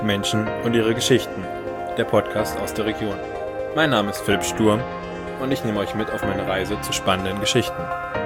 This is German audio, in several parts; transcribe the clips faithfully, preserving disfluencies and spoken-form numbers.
Menschen und ihre Geschichten, der Podcast aus der Region. Mein Name ist Philipp Sturm und ich nehme euch mit auf meine Reise zu spannenden Geschichten.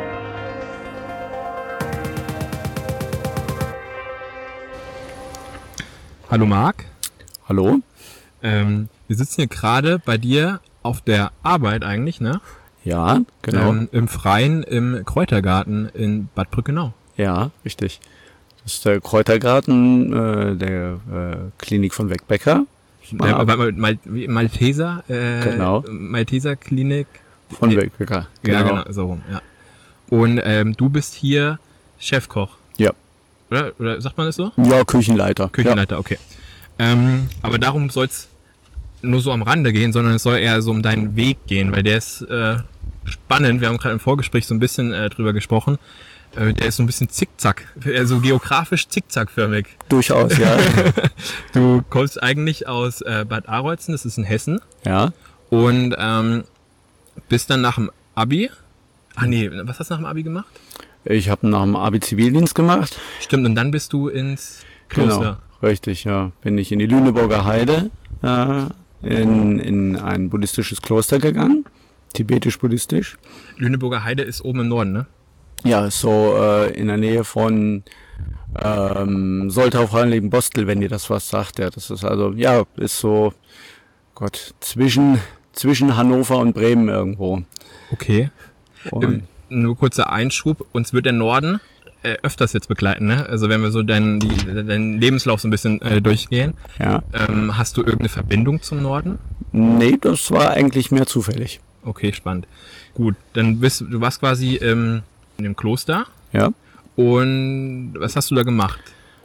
Hallo Marc. Hallo. Ähm, wir sitzen hier gerade bei dir auf der Arbeit eigentlich, ne? Ja, genau. Ähm, Im Freien, im Kräutergarten in Bad Brückenau. Ja, richtig. Das ist der Kräutergarten äh, der äh, Klinik von Wegbecker. Der, Mal, Mal, Malteser, äh, Genau. Malteser Klinik. Von Nee. Wegbecker. Ja, genau, so rum, ja. Und ähm, du bist hier Chefkoch, Ja. oder? Oder sagt man das so? Ja, Küchenleiter. Küchenleiter, okay. Ähm, aber darum soll es nur so am Rande gehen, sondern es soll eher so um deinen Weg gehen, weil der ist äh, spannend. Wir haben gerade im Vorgespräch so ein bisschen äh, drüber gesprochen. Äh, der ist so ein bisschen zickzack, also geografisch zickzackförmig. Ja. Durchaus, ja. Du kommst eigentlich aus äh, Bad Arolsen, das ist in Hessen, Ja. und ähm, bist dann nach dem Abi. Ah nee, was hast du nach dem Abi gemacht? Ich habe nach dem Abi Zivildienst gemacht. Stimmt, und dann bist du ins Kloster. Genau. Richtig, ja. Bin ich in die Lüneburger Heide äh, in, in ein buddhistisches Kloster gegangen. Tibetisch-buddhistisch. Lüneburger Heide ist oben im Norden, ne? Ja, so äh, in der Nähe von ähm, Soltau-Frauenleben-Bostel, wenn dir das was sagt. Ja, das ist also, ja, ist so, Gott, zwischen, zwischen Hannover und Bremen irgendwo. Okay. Und, Ähm, nur kurzer Einschub, uns wird der Norden äh, öfters jetzt begleiten, ne? Also wenn wir so deinen die, deinen Lebenslauf so ein bisschen äh, durchgehen. ja. Ähm, hast du irgendeine Verbindung zum Norden? Nee, das war eigentlich mehr zufällig. Okay, spannend. Gut, dann bist du warst quasi ähm, in dem Kloster. Ja. Und was hast du da gemacht?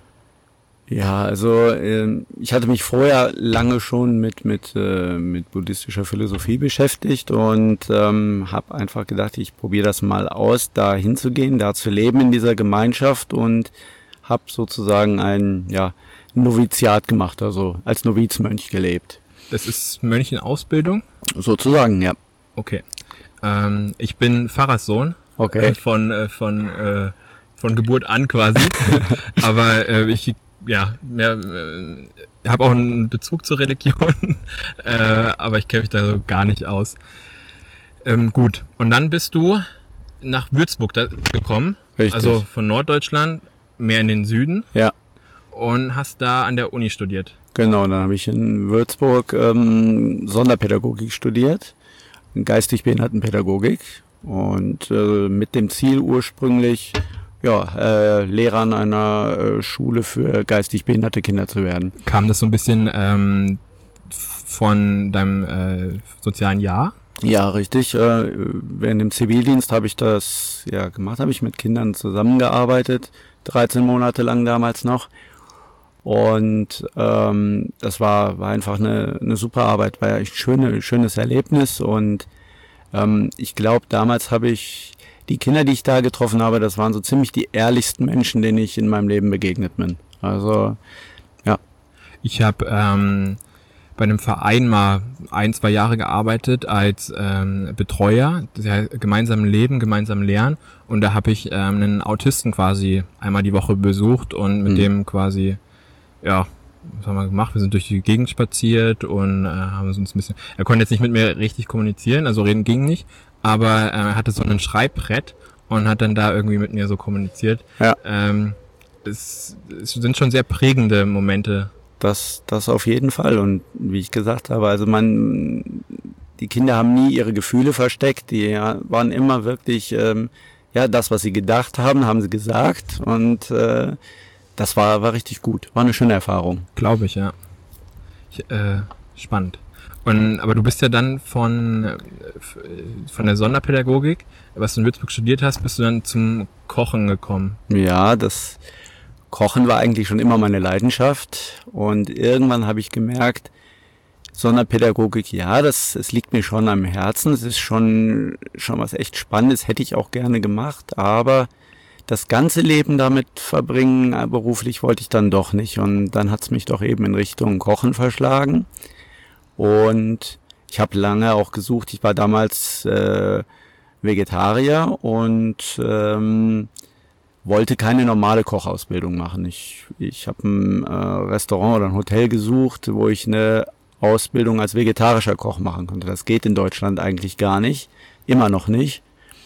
Ja, also ähm, ich hatte mich vorher lange schon mit mit äh, mit buddhistischer Philosophie beschäftigt und ähm, habe einfach gedacht, ich probiere das mal aus, da hinzugehen, da zu leben in dieser Gemeinschaft, und habe sozusagen ein ja Noviziat gemacht, also als Novizmönch gelebt. Das ist Mönch in Ausbildung? Sozusagen, ja. Okay. Ähm, ich bin Pfarrerssohn. Okay. Äh, von äh, von äh, von Geburt an quasi. Aber äh, ich ja, mehr, äh, habe auch einen Bezug zur Religion, äh, aber ich kenne mich da so gar nicht aus. Ähm, gut, und dann bist du nach Würzburg da gekommen, Richtig. also von Norddeutschland mehr in den Süden, Ja. und hast da an der Uni studiert. Genau, dann habe ich in Würzburg ähm, Sonderpädagogik studiert, geistig Behindertenpädagogik, und äh, mit dem Ziel ursprünglich, ja, äh, Lehrer an einer äh, Schule für geistig behinderte Kinder zu werden. Kam das so ein bisschen ähm, von deinem äh, sozialen Jahr? Ja, richtig. Äh, während dem Zivildienst habe ich das ja gemacht, habe ich mit Kindern zusammengearbeitet, dreizehn Monate lang damals noch. Und ähm, das war, war einfach eine, eine super Arbeit, war ja ein schöne, schönes Erlebnis, und ähm, ich glaube, damals habe ich die Kinder, die ich da getroffen habe, das waren so ziemlich die ehrlichsten Menschen, denen ich in meinem Leben begegnet bin. Also, ja. Ich habe ähm, bei einem Verein mal ein, zwei Jahre gearbeitet als ähm, Betreuer, das heißt, gemeinsam leben, gemeinsam lernen, und da habe ich ähm, einen Autisten quasi einmal die Woche besucht und mit Mhm. dem quasi, ja, was haben wir gemacht? Wir sind durch die Gegend spaziert und äh, haben uns ein bisschen, er konnte jetzt nicht mit mir richtig kommunizieren, also reden ging nicht, aber äh, er hatte so ein Schreibbrett und hat dann da irgendwie mit mir so kommuniziert. Ja. Ähm, es, es sind schon sehr prägende Momente. Das, das auf jeden Fall. Und wie ich gesagt habe, also man, die Kinder haben nie ihre Gefühle versteckt. Die waren immer wirklich, ähm, ja, das, was sie gedacht haben, haben sie gesagt. Und äh, das war, war richtig gut. War eine schöne Erfahrung. Glaube ich, ja. Ich, äh, spannend. Und, aber du bist ja dann von, äh, von der Sonderpädagogik, was du in Würzburg studiert hast, bist du dann zum Kochen gekommen. Ja, das Kochen war eigentlich schon immer meine Leidenschaft. Und irgendwann habe ich gemerkt, Sonderpädagogik, ja, das, es liegt mir schon am Herzen. Es ist schon, schon was echt Spannendes, hätte ich auch gerne gemacht. Aber das ganze Leben damit verbringen, äh, beruflich wollte ich dann doch nicht. Und dann hat's mich doch eben in Richtung Kochen verschlagen. Und ich habe lange auch gesucht. Ich war damals äh, Vegetarier und ähm, wollte keine normale Kochausbildung machen. Ich, ich habe ein äh, Restaurant oder ein Hotel gesucht, wo ich eine Ausbildung als vegetarischer Koch machen konnte. Das geht in Deutschland eigentlich gar nicht, immer noch nicht.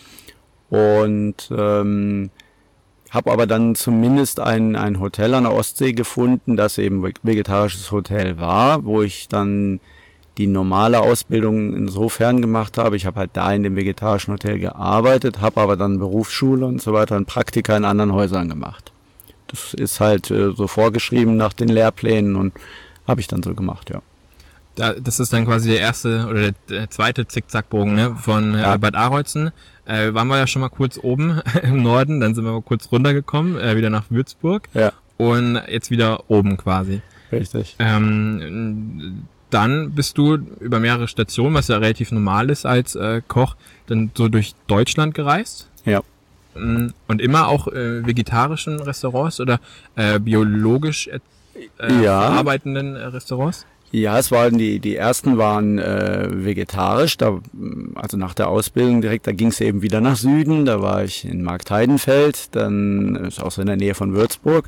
Und ähm, habe aber dann zumindest ein, ein Hotel an der Ostsee gefunden, das eben vegetarisches Hotel war, wo ich dann die normale Ausbildung insofern gemacht habe. Ich habe halt da in dem vegetarischen Hotel gearbeitet, habe aber dann Berufsschule und so weiter und Praktika in anderen Häusern gemacht. Das ist halt äh, so vorgeschrieben nach den Lehrplänen und habe ich dann so gemacht, ja. Da, das ist dann quasi der erste oder der, der zweite Zickzackbogen, ne, von Ja. äh, Bad Arolsen. Äh, waren wir ja schon mal kurz oben im Norden, dann sind wir mal kurz runtergekommen, äh, wieder nach Würzburg Ja, und jetzt wieder oben quasi. richtig. Ähm, dann bist du über mehrere Stationen, was ja relativ normal ist als äh, Koch, dann so durch Deutschland gereist. Ja. Mm, Und immer auch äh, vegetarischen Restaurants oder äh, biologisch äh, Ja. verarbeitenden äh, Restaurants? Ja, es waren die die ersten waren äh, vegetarisch, da also nach der Ausbildung direkt, da ging es eben wieder nach Süden, da war ich in Marktheidenfeld, dann ist auch so in der Nähe von Würzburg.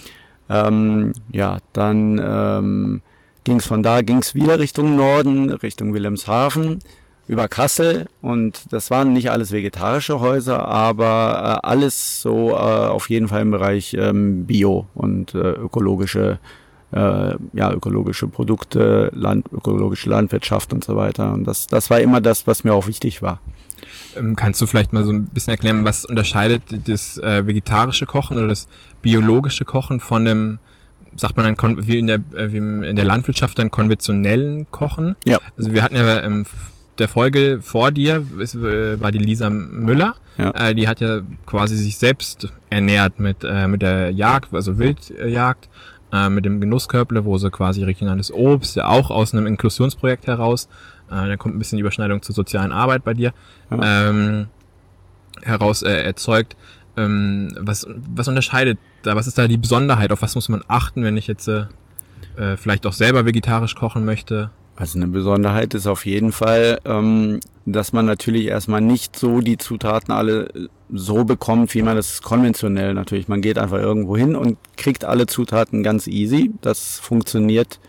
Ähm, ja, dann ähm, ging es von da ging's wieder Richtung Norden, Richtung Wilhelmshaven, über Kassel und das waren nicht alles vegetarische Häuser, aber äh, alles so äh, auf jeden Fall im Bereich ähm, Bio und äh, ökologische äh, ja, ökologische Produkte, Land, ökologische Landwirtschaft und so weiter. Und das, das war immer das, was mir auch wichtig war. Ähm, kannst du vielleicht mal so ein bisschen erklären, was unterscheidet das äh, vegetarische Kochen oder das biologische Kochen von dem, sagt man dann kon- wie in der äh, wie in der Landwirtschaft dann konventionellen Kochen? Ja. Also wir hatten ja ähm, der Folge vor dir ist, äh, war die Lisa Müller. Ja. Äh, die hat ja quasi sich selbst ernährt mit äh, mit der Jagd, also Wildjagd. Äh, mit dem Genusskörble, wo sie quasi regionales Obst, ja auch aus einem Inklusionsprojekt heraus, äh, da kommt ein bisschen Überschneidung zur sozialen Arbeit bei dir, Ja. ähm, heraus äh, erzeugt. Ähm, was, was unterscheidet da, was ist da die Besonderheit, auf was muss man achten, wenn ich jetzt äh, äh, vielleicht auch selber vegetarisch kochen möchte? Also eine Besonderheit ist auf jeden Fall, ähm, dass man natürlich erstmal nicht so die Zutaten alle so bekommt, wie man das konventionell natürlich. Man geht einfach irgendwo hin und kriegt alle Zutaten ganz easy. Das funktioniert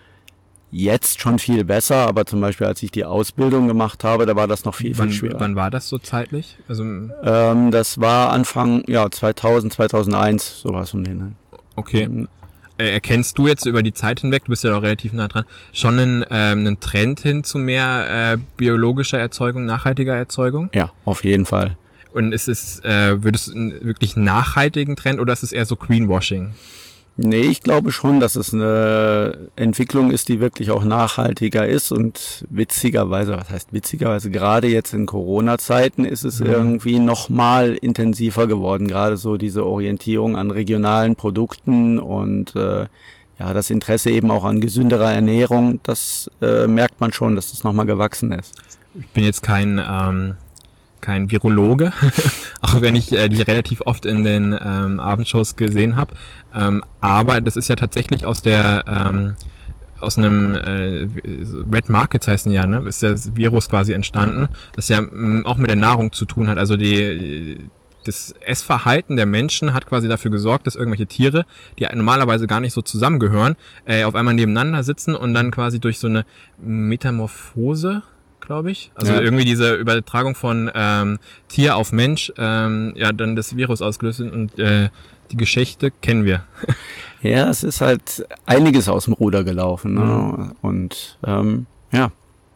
jetzt schon viel besser, aber zum Beispiel als ich die Ausbildung gemacht habe, da war das noch viel, wann, viel schwerer. wann war das so zeitlich? Also Ähm, das war Anfang, ja, zweitausend, zweitausendeins, sowas um den. okay. Äh, Erkennst du jetzt über die Zeit hinweg, du bist ja auch relativ nah dran, schon einen, ähm, einen Trend hin zu mehr äh, biologischer Erzeugung, nachhaltiger Erzeugung? Ja, auf jeden Fall. Und ist es, äh, würdest du einen wirklich nachhaltigen Trend oder ist es eher so Greenwashing? Nee, ich glaube schon, dass es eine Entwicklung ist, die wirklich auch nachhaltiger ist und witzigerweise, was heißt witzigerweise, gerade jetzt in Corona-Zeiten ist es Mhm. irgendwie nochmal intensiver geworden, gerade so diese Orientierung an regionalen Produkten und äh, ja, das Interesse eben auch an gesünderer Ernährung, das äh, merkt man schon, dass das nochmal gewachsen ist. Ich bin jetzt kein, ähm, kein Virologe, auch wenn ich äh, die relativ oft in den ähm, Abendshows gesehen habe. Ähm, aber das ist ja tatsächlich aus der ähm, aus einem äh, Red Markets heißen ja, ne? Ist das Virus quasi entstanden, das ja mh, auch mit der Nahrung zu tun hat. Also die das Essverhalten der Menschen hat quasi dafür gesorgt, dass irgendwelche Tiere, die normalerweise gar nicht so zusammengehören, äh, auf einmal nebeneinander sitzen und dann quasi durch so eine Metamorphose, glaube ich, also Ja. irgendwie diese Übertragung von ähm, Tier auf Mensch, ähm, ja, dann das Virus ausgelöst sind und äh, die Geschichte kennen wir. Ja, es ist halt einiges aus dem Ruder gelaufen, ne? Mhm. Und ähm, ja.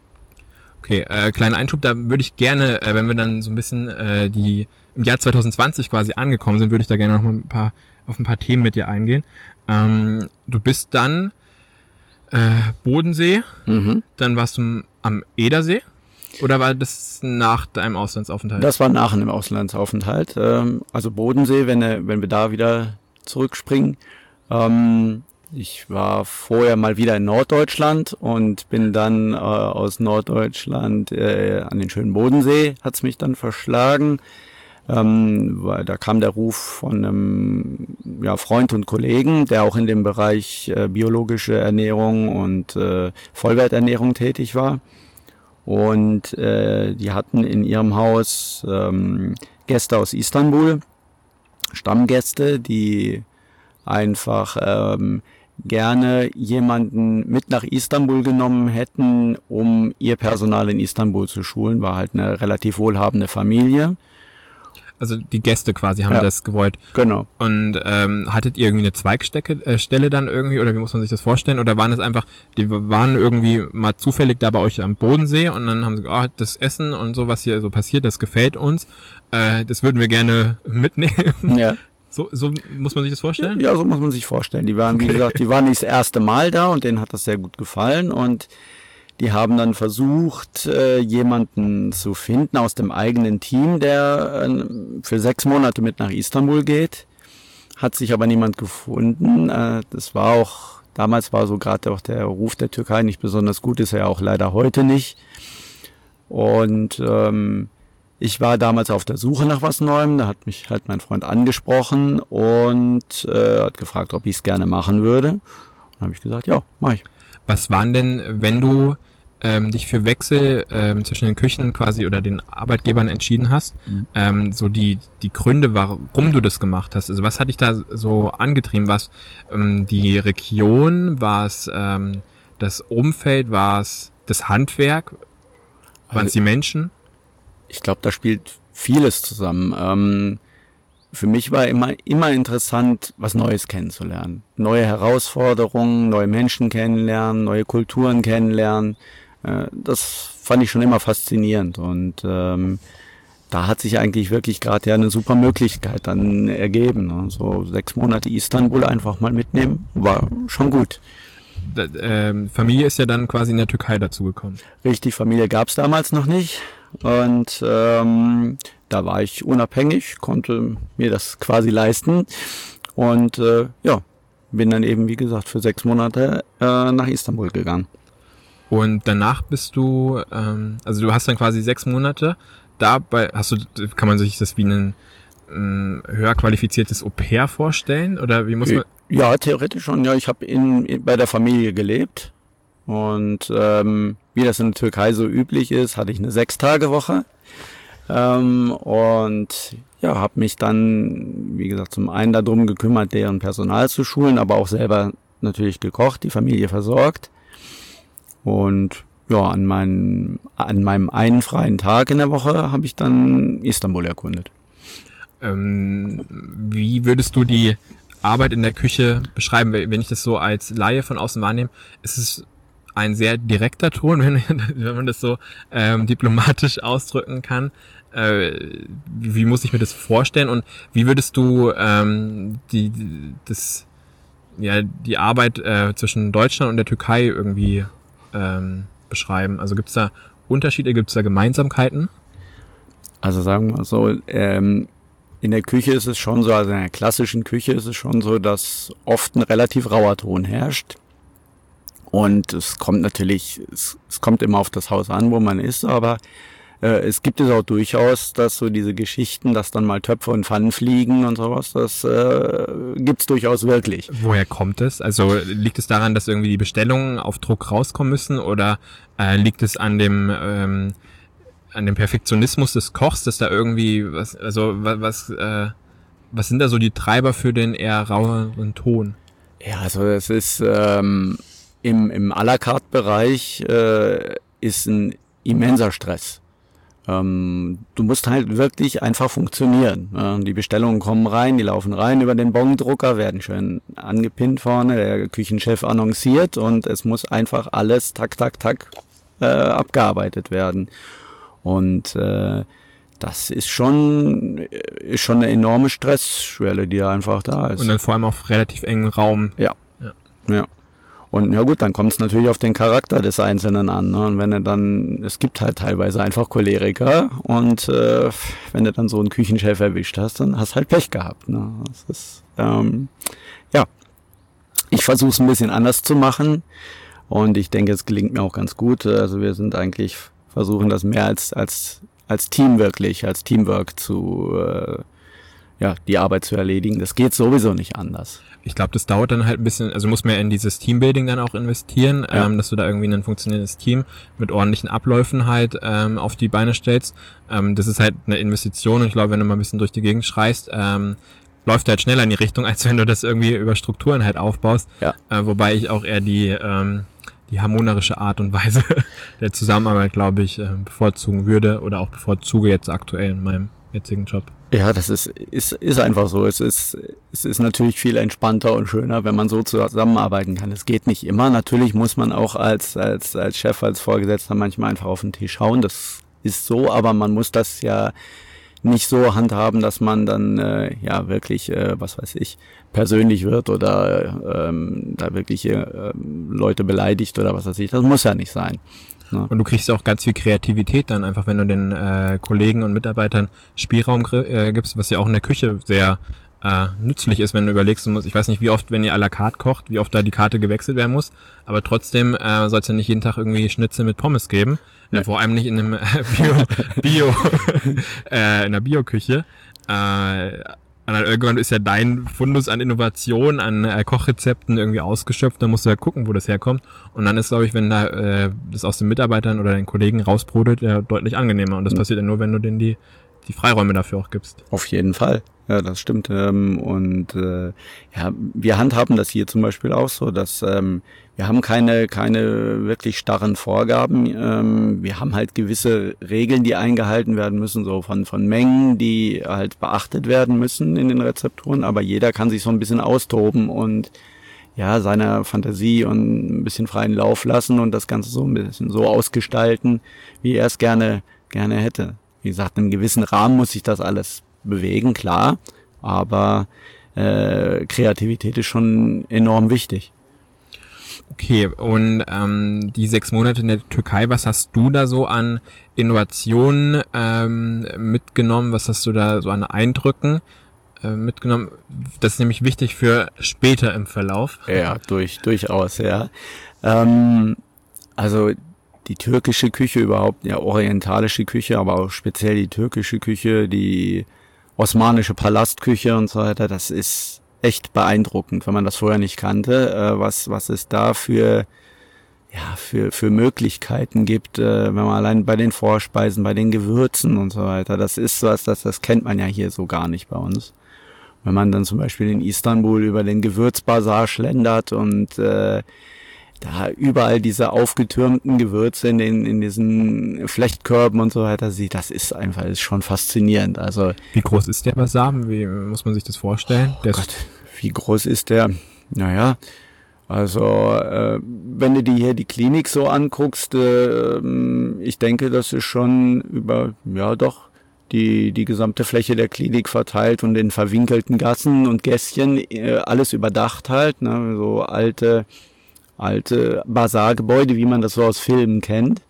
Okay, äh, kleiner Einschub, da würde ich gerne, äh, wenn wir dann so ein bisschen äh, die im Jahr zwanzig zwanzig quasi angekommen sind, würde ich da gerne noch mal ein paar auf ein paar Themen mit dir eingehen. Ähm, du bist dann äh, Bodensee, Mhm. dann warst du am Edersee oder war das nach deinem Auslandsaufenthalt? Das war nach einem Auslandsaufenthalt. Ähm, also Bodensee, wenn, äh, wenn wir da wieder zurückspringen. Ähm, ich war vorher mal wieder in Norddeutschland und bin dann äh, aus Norddeutschland äh, an den schönen Bodensee, hat's mich dann verschlagen. Ähm, weil da kam der Ruf von einem ja, Freund und Kollegen, der auch in dem Bereich äh, biologische Ernährung und äh, Vollwerternährung tätig war. Und äh, die hatten in ihrem Haus ähm, Gäste aus Istanbul. Stammgäste, die einfach ähm, gerne jemanden mit nach Istanbul genommen hätten, um ihr Personal in Istanbul zu schulen. War halt eine relativ wohlhabende Familie. Also die Gäste quasi haben Ja. das gewollt. Genau. Und ähm, hattet ihr irgendwie eine Zweigstelle äh, Stelle dann irgendwie, oder wie muss man sich das vorstellen? Oder waren es einfach, die waren irgendwie mal zufällig da bei euch am Bodensee und dann haben sie gesagt, oh, das Essen und so, was hier so passiert, das gefällt uns. Äh, das würden wir gerne mitnehmen. Ja. So, so muss man sich das vorstellen? Ja, so muss man sich vorstellen. Die waren, wie Okay. gesagt, die waren nicht das erste Mal da und denen hat das sehr gut gefallen und die haben dann versucht, äh, jemanden zu finden aus dem eigenen Team, der äh, für sechs Monate mit nach Istanbul geht. Hat sich aber niemand gefunden. Äh, das war auch, damals war so gerade auch der Ruf der Türkei nicht besonders gut, ist er ja auch leider heute nicht. Und ähm, ich war damals auf der Suche nach was Neuem, da hat mich halt mein Freund angesprochen und äh, hat gefragt, ob ich es gerne machen würde. Und dann habe ich gesagt, ja, mach ich. Was waren denn, wenn du ähm, dich für Wechsel ähm, zwischen den Küchen quasi oder den Arbeitgebern entschieden hast, Mhm. ähm, so die die Gründe, warum du das gemacht hast? Also was hat dich da so angetrieben? War es ähm, die Region? War es ähm, das Umfeld? War es das Handwerk? Waren es die Menschen? Ich glaube, da spielt vieles zusammen. Ähm, für mich war immer immer interessant, was Neues kennenzulernen. Neue Herausforderungen, neue Menschen kennenlernen, neue Kulturen kennenlernen. Äh, das fand ich schon immer faszinierend. Und ähm, da hat sich eigentlich wirklich gerade ja eine super Möglichkeit dann ergeben. Ne? So sechs Monate Istanbul einfach mal mitnehmen, war schon gut. Da, ähm, Familie ist ja dann quasi in der Türkei dazugekommen. Richtig, Familie gab es damals noch nicht. Und ähm, da war ich unabhängig, konnte mir das quasi leisten. Und äh, ja, bin dann eben, wie gesagt, für sechs Monate äh, nach Istanbul gegangen. Und danach bist du, ähm, also du hast dann quasi sechs Monate dabei, hast du, kann man sich das wie ein ähm, höher qualifiziertes Au-pair vorstellen? Oder wie muss man? Ja, theoretisch schon. Ja, ich habe in, in bei der Familie gelebt. Und ähm, wie das in der Türkei so üblich ist, hatte ich eine Sechstagewoche. Ähm, und ja, habe mich dann, wie gesagt, zum einen darum gekümmert, deren Personal zu schulen, aber auch selber natürlich gekocht, die Familie versorgt. Und ja, an, meinen, an meinem einen freien Tag in der Woche habe ich dann Istanbul erkundet. Ähm, wie würdest du die Arbeit in der Küche beschreiben? Wenn ich das so als Laie von außen wahrnehme, ist es ein sehr direkter Ton, wenn, wenn man das so ähm, diplomatisch ausdrücken kann. Äh, wie, wie muss ich mir das vorstellen und wie würdest du ähm, die, die das ja die Arbeit äh, zwischen Deutschland und der Türkei irgendwie ähm, beschreiben? Also gibt es da Unterschiede, gibt es da Gemeinsamkeiten? Also sagen wir so, ähm, in der Küche ist es schon so, also in der klassischen Küche ist es schon so, dass oft ein relativ rauer Ton herrscht. Und es kommt natürlich, es, es kommt immer auf das Haus an, wo man ist, aber äh, es gibt es auch durchaus, dass so diese Geschichten, dass dann mal Töpfe und Pfannen fliegen und sowas, das äh, gibt's durchaus wirklich. Woher kommt es? Also liegt es daran, dass irgendwie die Bestellungen auf Druck rauskommen müssen oder äh, liegt es an dem ähm, an dem Perfektionismus des Kochs, dass da irgendwie was, also was, was, äh, was sind da so die Treiber für den eher raueren Ton? Ja, also es ist ähm, im, im à la carte Bereich äh, ist ein immenser Stress. Ähm, du musst halt wirklich einfach funktionieren. Äh, die Bestellungen kommen rein, die laufen rein über den Bongdrucker, werden schön angepinnt vorne, der Küchenchef annonciert und es muss einfach alles tak, tak, tak äh, abgearbeitet werden. Und äh, das ist schon ist schon eine enorme Stressschwelle, die einfach da ist. Und dann vor allem auf relativ engen Raum. Ja. Ja. Ja. Und ja gut, dann kommt es natürlich auf den Charakter des Einzelnen an. Ne? Und wenn er dann, es gibt halt teilweise einfach Choleriker und äh, wenn du dann so einen Küchenchef erwischt hast, dann hast halt Pech gehabt. Ne? Das ist, ähm, ja, ich versuche es ein bisschen anders zu machen und ich denke, es gelingt mir auch ganz gut. Also wir sind eigentlich, versuchen das mehr als als als Team wirklich, als Teamwork zu, äh, ja, die Arbeit zu erledigen. Das geht sowieso nicht anders. Ich glaube, das dauert dann halt ein bisschen, also muss man ja in dieses Teambuilding dann auch investieren, Ja. ähm, dass du da irgendwie ein funktionierendes Team mit ordentlichen Abläufen halt ähm, auf die Beine stellst. Ähm, das ist halt eine Investition und ich glaube, wenn du mal ein bisschen durch die Gegend schreist, ähm, läuft halt schneller in die Richtung, als wenn du das irgendwie über Strukturen halt aufbaust. Ja. Äh, wobei ich auch eher die ähm, die harmonische Art und Weise der Zusammenarbeit, glaube ich, äh, bevorzugen würde oder auch bevorzuge jetzt aktuell in meinem jetzigen Job. Ja, das ist, ist, ist einfach so. Es ist, es ist natürlich viel entspannter und schöner, wenn man so zusammenarbeiten kann. Es geht nicht immer. Natürlich muss man auch als, als, als Chef, als Vorgesetzter manchmal einfach auf den Tisch schauen. Das ist so, aber man muss das ja nicht so handhaben, dass man dann, äh, ja, wirklich, äh, was weiß ich, persönlich wird oder ähm, da wirklich äh, Leute beleidigt oder was weiß ich. Das muss ja nicht sein. Ja. Und du kriegst ja auch ganz viel Kreativität dann einfach, wenn du den äh, Kollegen und Mitarbeitern Spielraum äh, gibst, was ja auch in der Küche sehr äh, nützlich ist, wenn du überlegst, du musst, ich weiß nicht, wie oft, wenn ihr à la carte kocht, wie oft da die Karte gewechselt werden muss, aber trotzdem äh, soll es ja nicht jeden Tag irgendwie Schnitzel mit Pommes geben, Nee. äh, vor allem nicht in einem äh, Bio, Bio äh, in der Bioküche. Äh, Und dann irgendwann ist ja dein Fundus an Innovation, an äh, Kochrezepten irgendwie ausgeschöpft. Dann musst du ja gucken, wo das herkommt. Und dann ist, glaube ich, wenn da äh, das aus den Mitarbeitern oder den Kollegen rausbrodelt, ja deutlich angenehmer. Und das Mhm. passiert ja nur, wenn du denen die, die Freiräume dafür auch gibst. Auf jeden Fall. Ja, das stimmt. Ähm, und äh, ja, wir handhaben das hier zum Beispiel auch so, dass ähm, wir haben keine keine wirklich starren Vorgaben. Ähm, wir haben halt gewisse Regeln, die eingehalten werden müssen, so von von Mengen, die halt beachtet werden müssen in den Rezepturen. Aber jeder kann sich so ein bisschen austoben und ja seiner Fantasie und ein bisschen freien Lauf lassen und das Ganze so ein bisschen so ausgestalten, wie er es gerne gerne hätte. Wie gesagt, in einem gewissen Rahmen muss sich das alles bewegen, klar, aber äh, Kreativität ist schon enorm wichtig. Okay, und ähm, die sechs Monate in der Türkei, was hast du da so an Innovationen ähm, mitgenommen? Was hast du da so an Eindrücken äh, mitgenommen? Das ist nämlich wichtig für später im Verlauf. Ja, durch, durchaus, ja. Ähm, also die türkische Küche überhaupt, ja, orientalische Küche, aber auch speziell die türkische Küche, die osmanische Palastküche und so weiter, das ist echt beeindruckend, wenn man das vorher nicht kannte, äh, was was es da für ja für für Möglichkeiten gibt, äh, wenn man allein bei den Vorspeisen, bei den Gewürzen und so weiter, das ist was, das das kennt man ja hier so gar nicht bei uns. Wenn man dann zum Beispiel in Istanbul über den Gewürzbazar schlendert und äh, da überall diese aufgetürmten Gewürze in den in diesen Flechtkörben und so weiter sieht, das ist einfach, ist schon faszinierend. Also Wie groß ist der Basar? Wie muss man sich das vorstellen? oh Der Gott, wie groß ist der? Naja, also äh, wenn du dir hier die Klinik so anguckst, äh, ich denke, das ist schon über, ja doch, die die gesamte Fläche der Klinik verteilt und in verwinkelten Gassen und Gässchen äh, alles überdacht halt, ne, so alte alte Basargebäude, wie man das so aus Filmen kennt.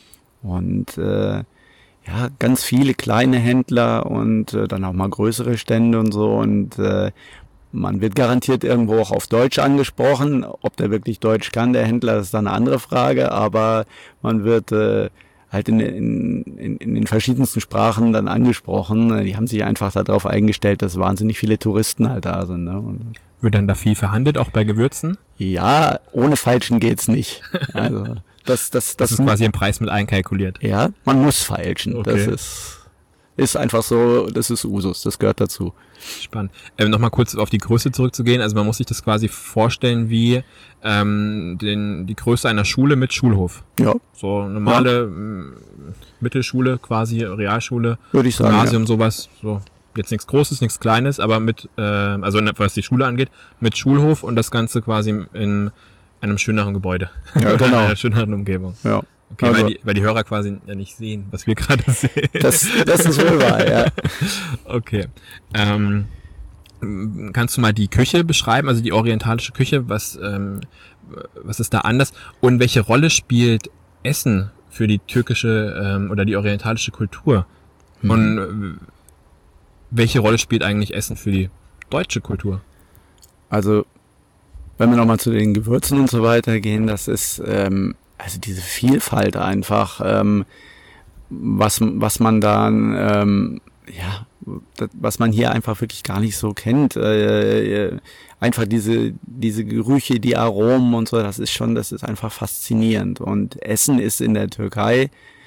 Und äh, ja, ganz viele kleine Händler und äh, dann auch mal größere Stände und so. Und äh, man wird garantiert irgendwo auch auf Deutsch angesprochen. Ob der wirklich Deutsch kann, der Händler, ist dann eine andere Frage. Aber man wird äh, halt in, in, in, in den verschiedensten Sprachen dann angesprochen. Die haben sich einfach darauf eingestellt, dass wahnsinnig viele Touristen halt da sind. Ne? Und wird dann da viel verhandelt, auch bei Gewürzen? ja, ohne Feilschen geht's nicht. Also das, das, das, Das ist quasi im Preis mit einkalkuliert. ja, man muss feilschen. Okay. Das ist ist einfach so, das ist Usus, das gehört dazu. Spannend. Ähm, Nochmal kurz auf die Größe zurückzugehen. Also man muss sich das quasi vorstellen wie ähm, den, die Größe einer Schule mit Schulhof. Ja, So normale ähm, Mittelschule, quasi Realschule, würde ich sagen. Gymnasium, sowas. So jetzt nichts Großes, nichts Kleines, aber mit, äh, also was die Schule angeht, mit Schulhof und das Ganze quasi in einem schöneren Gebäude. Ja, genau. In einer schöneren Umgebung. Ja. Okay, Also- weil, die, weil die Hörer quasi ja nicht sehen, was wir gerade sehen. Das, das ist wohl wahr, ja. Okay. Ähm, kannst du mal die Küche beschreiben, also die orientalische Küche, was, ähm, was ist da anders und welche Rolle spielt Essen für die türkische ähm, oder die orientalische Kultur? Mhm. Und äh, welche Rolle spielt eigentlich Essen für die deutsche Kultur? Also, wenn wir nochmal zu den Gewürzen und so weiter gehen, das ist, ähm, also diese Vielfalt einfach, ähm, was, was man dann, ähm, ja, das, was man hier einfach wirklich gar nicht so kennt, äh, äh, einfach diese, diese Gerüche, die Aromen und so, das ist schon, das ist einfach faszinierend. Und Essen ist in der Türkei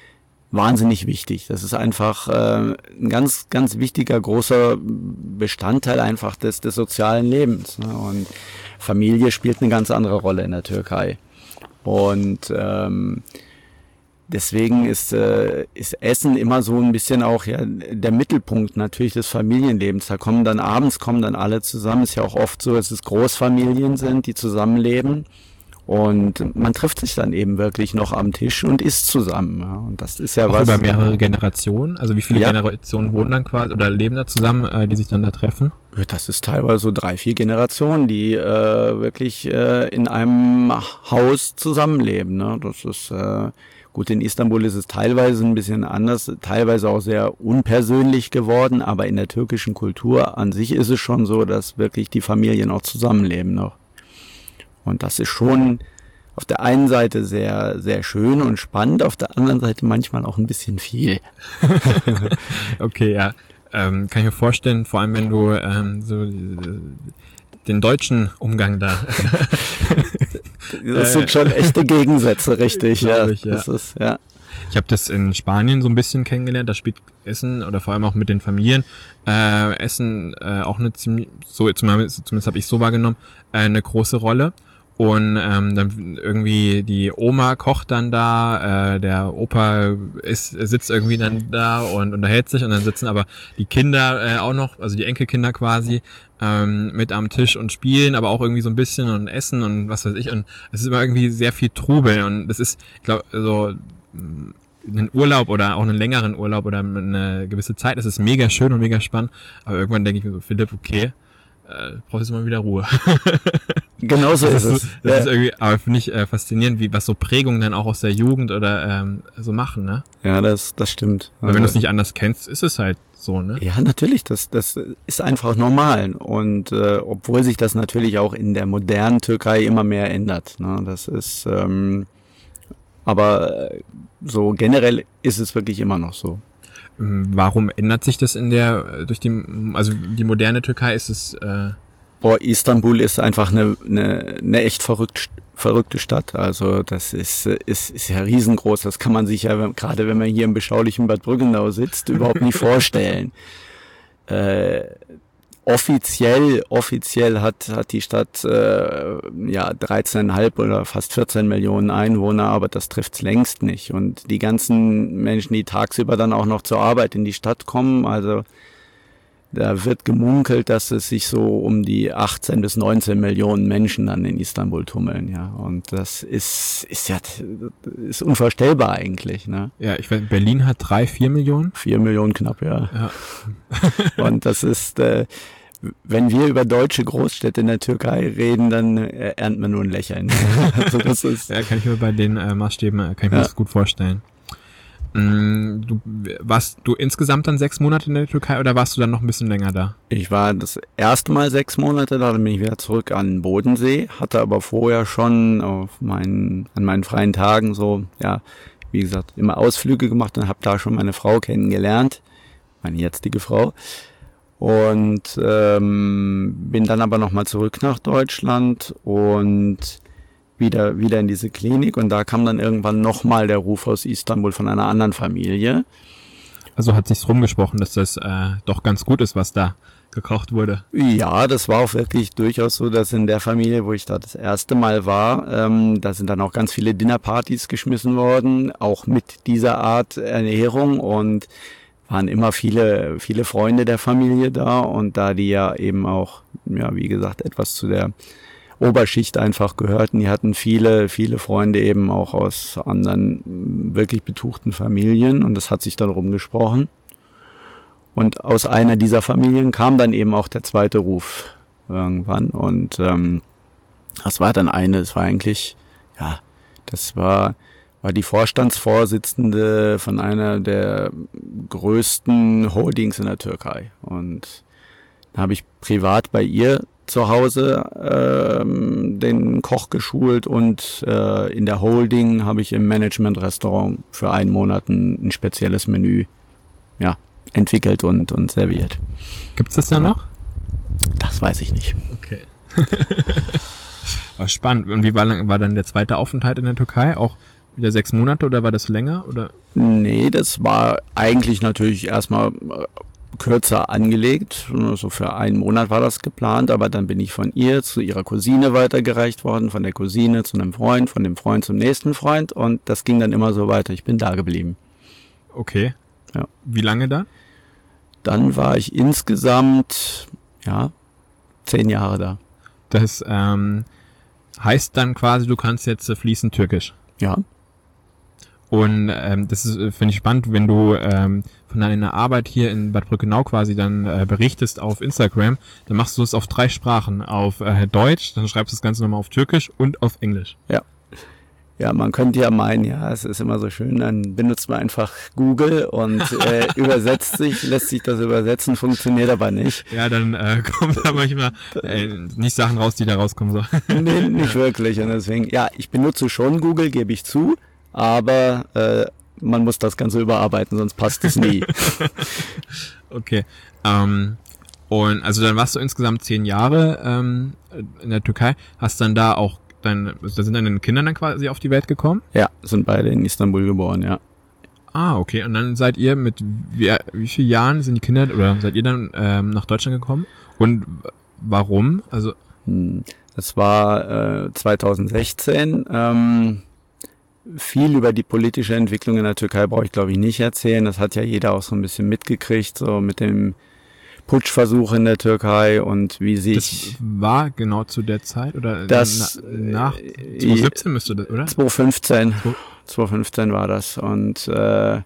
wahnsinnig wichtig. Das ist einfach äh, ein ganz, ganz wichtiger, großer Bestandteil einfach des, des sozialen Lebens. Ne? Und Familie spielt eine ganz andere Rolle in der Türkei. Und ähm, deswegen ist, äh, ist Essen immer so ein bisschen auch ja der Mittelpunkt natürlich des Familienlebens. Da kommen dann abends, kommen dann alle zusammen. Ist ja auch oft so, dass es Großfamilien sind, die zusammenleben. Und man trifft sich dann eben wirklich noch am Tisch und isst zusammen. Ja. Und das ist ja auch was. Über mehrere Generationen? Also wie viele ja. Generationen wohnen dann quasi oder leben da zusammen, äh, die sich dann da treffen? Das ist teilweise so drei, vier Generationen, die äh, wirklich äh, in einem Haus zusammenleben. Ne? Das ist äh, gut, in Istanbul ist es teilweise ein bisschen anders, teilweise auch sehr unpersönlich geworden, aber in der türkischen Kultur an sich ist es schon so, dass wirklich die Familien auch zusammenleben noch. Und das ist schon auf der einen Seite sehr, sehr schön und spannend, auf der anderen Seite manchmal auch ein bisschen viel. Okay, ja. Ähm, kann ich mir vorstellen, vor allem wenn du ähm, so äh, den deutschen Umgang da. Das sind schon echte Gegensätze, richtig, ja. Ich, ja. Das ist, ja. Ich habe das in Spanien so ein bisschen kennengelernt, da spielt Essen oder vor allem auch mit den Familien äh, Essen äh, auch eine ziemlich, so zumindest, zumindest habe ich so wahrgenommen, äh, eine große Rolle. Und ähm, dann irgendwie die Oma kocht dann da, äh, der Opa ist, sitzt irgendwie dann da und unterhält sich und dann sitzen aber die Kinder äh, auch noch, also die Enkelkinder quasi, ähm, mit am Tisch und spielen, aber auch irgendwie so ein bisschen und essen und was weiß ich. Und es ist immer irgendwie sehr viel Trubel und das ist, ich glaube, so einen Urlaub oder auch einen längeren Urlaub oder eine gewisse Zeit, das ist mega schön und mega spannend, aber irgendwann denke ich mir so, Philipp, okay, äh, brauchst jetzt mal wieder Ruhe. Genau so ist es. Das ja. ist irgendwie, aber finde ich äh, faszinierend, wie was so Prägungen dann auch aus der Jugend oder ähm, so machen, ne? Ja, das, das stimmt. Weil wenn du es nicht anders kennst, ist es halt so, ne? Ja, natürlich, das, das ist einfach normal. Und äh, obwohl sich das natürlich auch in der modernen Türkei immer mehr ändert. Ne? Das ist, ähm, aber so generell ist es wirklich immer noch so. Warum ändert sich das in der, durch die, also die moderne Türkei ist es, äh Boah, Istanbul ist einfach eine, eine, eine echt verrückt, verrückte Stadt. Also das ist, ist, ist ja riesengroß. Das kann man sich ja, gerade wenn man hier im beschaulichen Bad Brückenau sitzt, überhaupt nicht vorstellen. Äh, offiziell, offiziell hat, hat die Stadt äh, ja dreizehn Komma fünf oder fast vierzehn Millionen Einwohner, aber das trifft's längst nicht. Und die ganzen Menschen, die tagsüber dann auch noch zur Arbeit in die Stadt kommen, also da wird gemunkelt, dass es sich so um die achtzehn bis neunzehn Millionen Menschen dann in Istanbul tummeln, ja. Und das ist, ist ja, ist unvorstellbar eigentlich, ne? Ja, ich weiß, Berlin hat drei, vier Millionen? Vier Millionen knapp, ja. Ja. Und das ist, äh, wenn wir über deutsche Großstädte in der Türkei reden, dann äh, ernten wir nur ein Lächeln. Also das ist, ja, kann ich mir bei den äh, Maßstäben, äh, kann ich mir ja. das gut vorstellen. Du warst du insgesamt dann sechs Monate in der Türkei oder warst du dann noch ein bisschen länger da? Ich war das erste Mal sechs Monate da, dann bin ich wieder zurück an den Bodensee, hatte aber vorher schon auf meinen, an meinen freien Tagen so, ja, wie gesagt, immer Ausflüge gemacht und habe da schon meine Frau kennengelernt, meine jetzige Frau. Und ähm, bin dann aber nochmal zurück nach Deutschland und wieder wieder in diese Klinik und da kam dann irgendwann nochmal der Ruf aus Istanbul von einer anderen Familie. Also hat sich's rumgesprochen, dass das äh, doch ganz gut ist, was da gekocht wurde. Ja, das war auch wirklich durchaus so, dass in der Familie, wo ich da das erste Mal war, ähm, da sind dann auch ganz viele Dinnerpartys geschmissen worden, auch mit dieser Art Ernährung und waren immer viele viele Freunde der Familie da und da die ja eben auch, ja wie gesagt, etwas zu der Oberschicht einfach gehörten. Die hatten viele, viele Freunde eben auch aus anderen wirklich betuchten Familien und das hat sich dann rumgesprochen. Und aus einer dieser Familien kam dann eben auch der zweite Ruf irgendwann und ähm, das war dann eine, das war eigentlich, ja, das war, war die Vorstandsvorsitzende von einer der größten Holdings in der Türkei und da habe ich privat bei ihr zu Hause ähm, den Koch geschult und äh, in der Holding habe ich im Management-Restaurant für einen Monat ein, ein spezielles Menü ja, entwickelt und, und serviert. Gibt's das da noch? Das weiß ich nicht. Okay. War spannend. Und wie war, lang, war dann der zweite Aufenthalt in der Türkei? Auch wieder sechs Monate oder war das länger? Oder? Nee, das war eigentlich natürlich erstmal kürzer angelegt. So für einen Monat war das geplant, aber dann bin ich von ihr zu ihrer Cousine weitergereicht worden, von der Cousine zu einem Freund, von dem Freund zum nächsten Freund und das ging dann immer so weiter. Ich bin da geblieben. Okay. Ja. Wie lange da? Dann war ich insgesamt, ja, zehn Jahre da. Das ähm, heißt dann quasi, du kannst jetzt äh, fließend Türkisch. Ja. Und ähm, das ist, finde ich spannend, wenn du ähm, von deiner Arbeit hier in Bad Brückenau quasi dann äh, berichtest auf Instagram, dann machst du es auf drei Sprachen. Auf äh, Deutsch, dann schreibst du das Ganze nochmal auf Türkisch und auf Englisch. Ja. Ja, man könnte ja meinen, ja, es ist immer so schön, dann benutzt man einfach Google und äh, übersetzt sich, lässt sich das übersetzen, funktioniert aber nicht. Ja, dann äh, kommen da manchmal äh, nicht Sachen raus, die da rauskommen sollen. Nee, nicht wirklich. Und deswegen, ja, ich benutze schon Google, gebe ich zu, aber äh, man muss das Ganze überarbeiten, sonst passt es nie. Okay. Ähm, und also dann warst du insgesamt zehn Jahre ähm, in der Türkei, hast dann da auch Dein, da sind deine Kinder dann quasi auf die Welt gekommen? Ja, sind beide in Istanbul geboren, ja. Ah, okay. Und dann seid ihr mit wie, wie vielen Jahren sind die Kinder oder seid ihr dann ähm, nach Deutschland gekommen? Und warum? Also das war äh, zweitausendsechzehn. Ähm, viel über die politische Entwicklung in der Türkei brauche ich glaube ich nicht erzählen. Das hat ja jeder auch so ein bisschen mitgekriegt, so mit dem Putschversuch in der Türkei und wie sich... Das war genau zu der Zeit oder das, na, nach zwanzig siebzehn müsste das, oder? zwanzig fünfzehn. zwanzig fünfzehn war das und äh,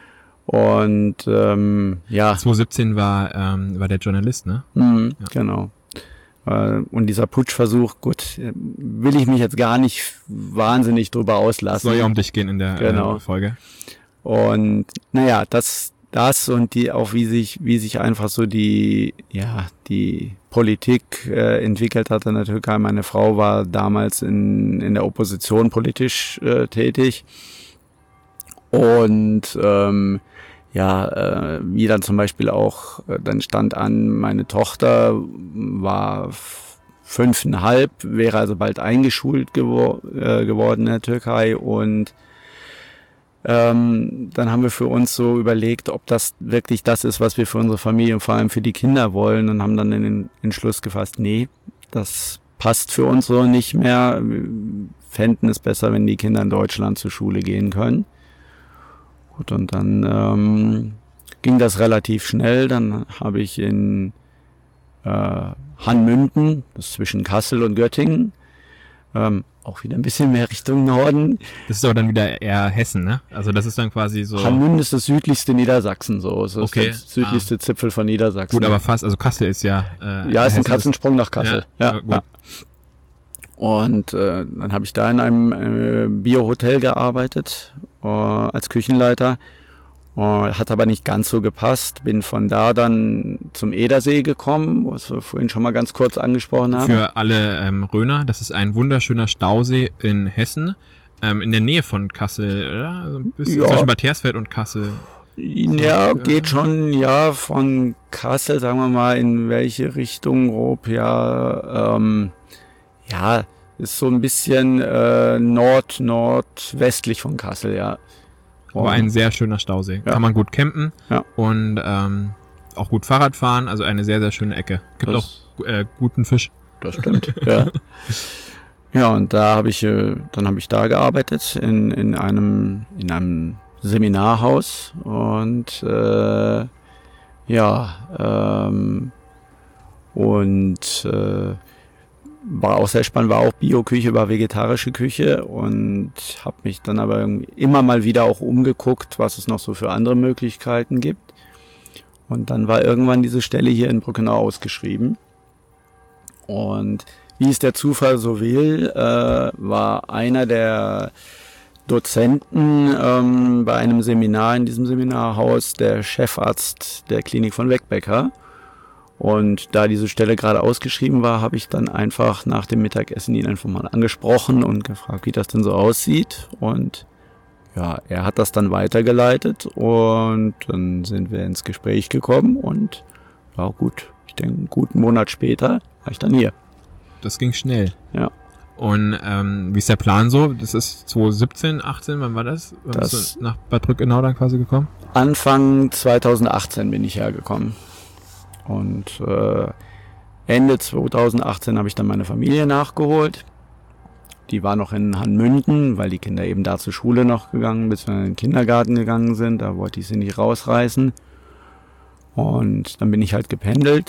und ähm, ja. zwanzig siebzehn war ähm, war der Journalist, ne? Mhm, ja. Genau. Äh, und dieser Putschversuch, gut, will ich mich jetzt gar nicht wahnsinnig drüber auslassen. Soll ja um dich gehen in der genau. äh, Folge. Und naja, das Das und die auch wie sich wie sich einfach so die ja die Politik äh, entwickelt hat in der Türkei. Meine Frau war damals in in der Opposition politisch äh, tätig und ähm, ja äh, wie dann zum Beispiel auch äh, dann stand an, meine Tochter war fünfeinhalb, wäre also bald eingeschult gewor- äh, geworden in der Türkei und Ähm, dann haben wir für uns so überlegt, ob das wirklich das ist, was wir für unsere Familie und vor allem für die Kinder wollen und haben dann den Entschluss gefasst, nee, das passt für uns so nicht mehr. Wir fänden es besser, wenn die Kinder in Deutschland zur Schule gehen können. Gut, und dann ähm, ging das relativ schnell. Dann habe ich in äh, Hanmünden, das ist zwischen Kassel und Göttingen, ähm, auch wieder ein bisschen mehr Richtung Norden. Das ist aber dann wieder eher Hessen, ne? Also das ist dann quasi so... Hanmünden ist das südlichste Niedersachsen, so. Das okay. ist der südlichste ah. Zipfel von Niedersachsen. Gut, aber fast, also Kassel ist ja... Äh, ja, ist ein Katzensprung nach Kassel. Ja, ja, gut. ja. Und äh, dann habe ich da in einem äh, Bio-Hotel gearbeitet, äh, als Küchenleiter. Uh, hat aber nicht ganz so gepasst. Bin von da dann zum Edersee gekommen, was wir vorhin schon mal ganz kurz angesprochen haben. Für alle ähm, Röner, das ist ein wunderschöner Stausee in Hessen, ähm, in der Nähe von Kassel, oder? Also ein bisschen ja. zwischen Bad Hersfeld und Kassel. Ja, geht schon, ja, von Kassel, sagen wir mal, in welche Richtung grob, ja, ähm, ja, ist so ein bisschen äh, nord, nordwestlich von Kassel, ja. War ein sehr schöner Stausee. Ja. Kann man gut campen ja. und ähm, auch gut Fahrrad fahren. Also eine sehr, sehr schöne Ecke. Gibt das, auch äh, guten Fisch. Das stimmt, ja. Ja, und da habe ich, äh, dann habe ich da gearbeitet in in einem in einem Seminarhaus und äh, ja ähm, und äh, war auch sehr spannend, war auch Bio-Küche, war vegetarische Küche und habe mich dann aber immer mal wieder auch umgeguckt, was es noch so für andere Möglichkeiten gibt. Und dann war irgendwann diese Stelle hier in Brückenau ausgeschrieben. Und wie es der Zufall so will, äh, war einer der Dozenten ähm, bei einem Seminar in diesem Seminarhaus der Chefarzt der Klinik von Weckbecker. Und da diese Stelle gerade ausgeschrieben war, habe ich dann einfach nach dem Mittagessen ihn einfach mal angesprochen und gefragt, wie das denn so aussieht. Und ja, er hat das dann weitergeleitet und dann sind wir ins Gespräch gekommen und ja gut, ich denke, einen guten Monat später war ich dann hier. Das ging schnell. Ja. Und ähm, wie ist der Plan so? Das ist zwanzig siebzehn, achtzehn, wann war das? Wann Das bist du nach Bad Brückenau dann quasi gekommen? Anfang zwanzig achtzehn bin ich hergekommen. Und äh, Ende zwanzig achtzehn habe ich dann meine Familie nachgeholt. Die war noch in Hanmünden, weil die Kinder eben da zur Schule noch gegangen, bis wir in den Kindergarten gegangen sind. Da wollte ich sie nicht rausreißen. Und dann bin ich halt gependelt.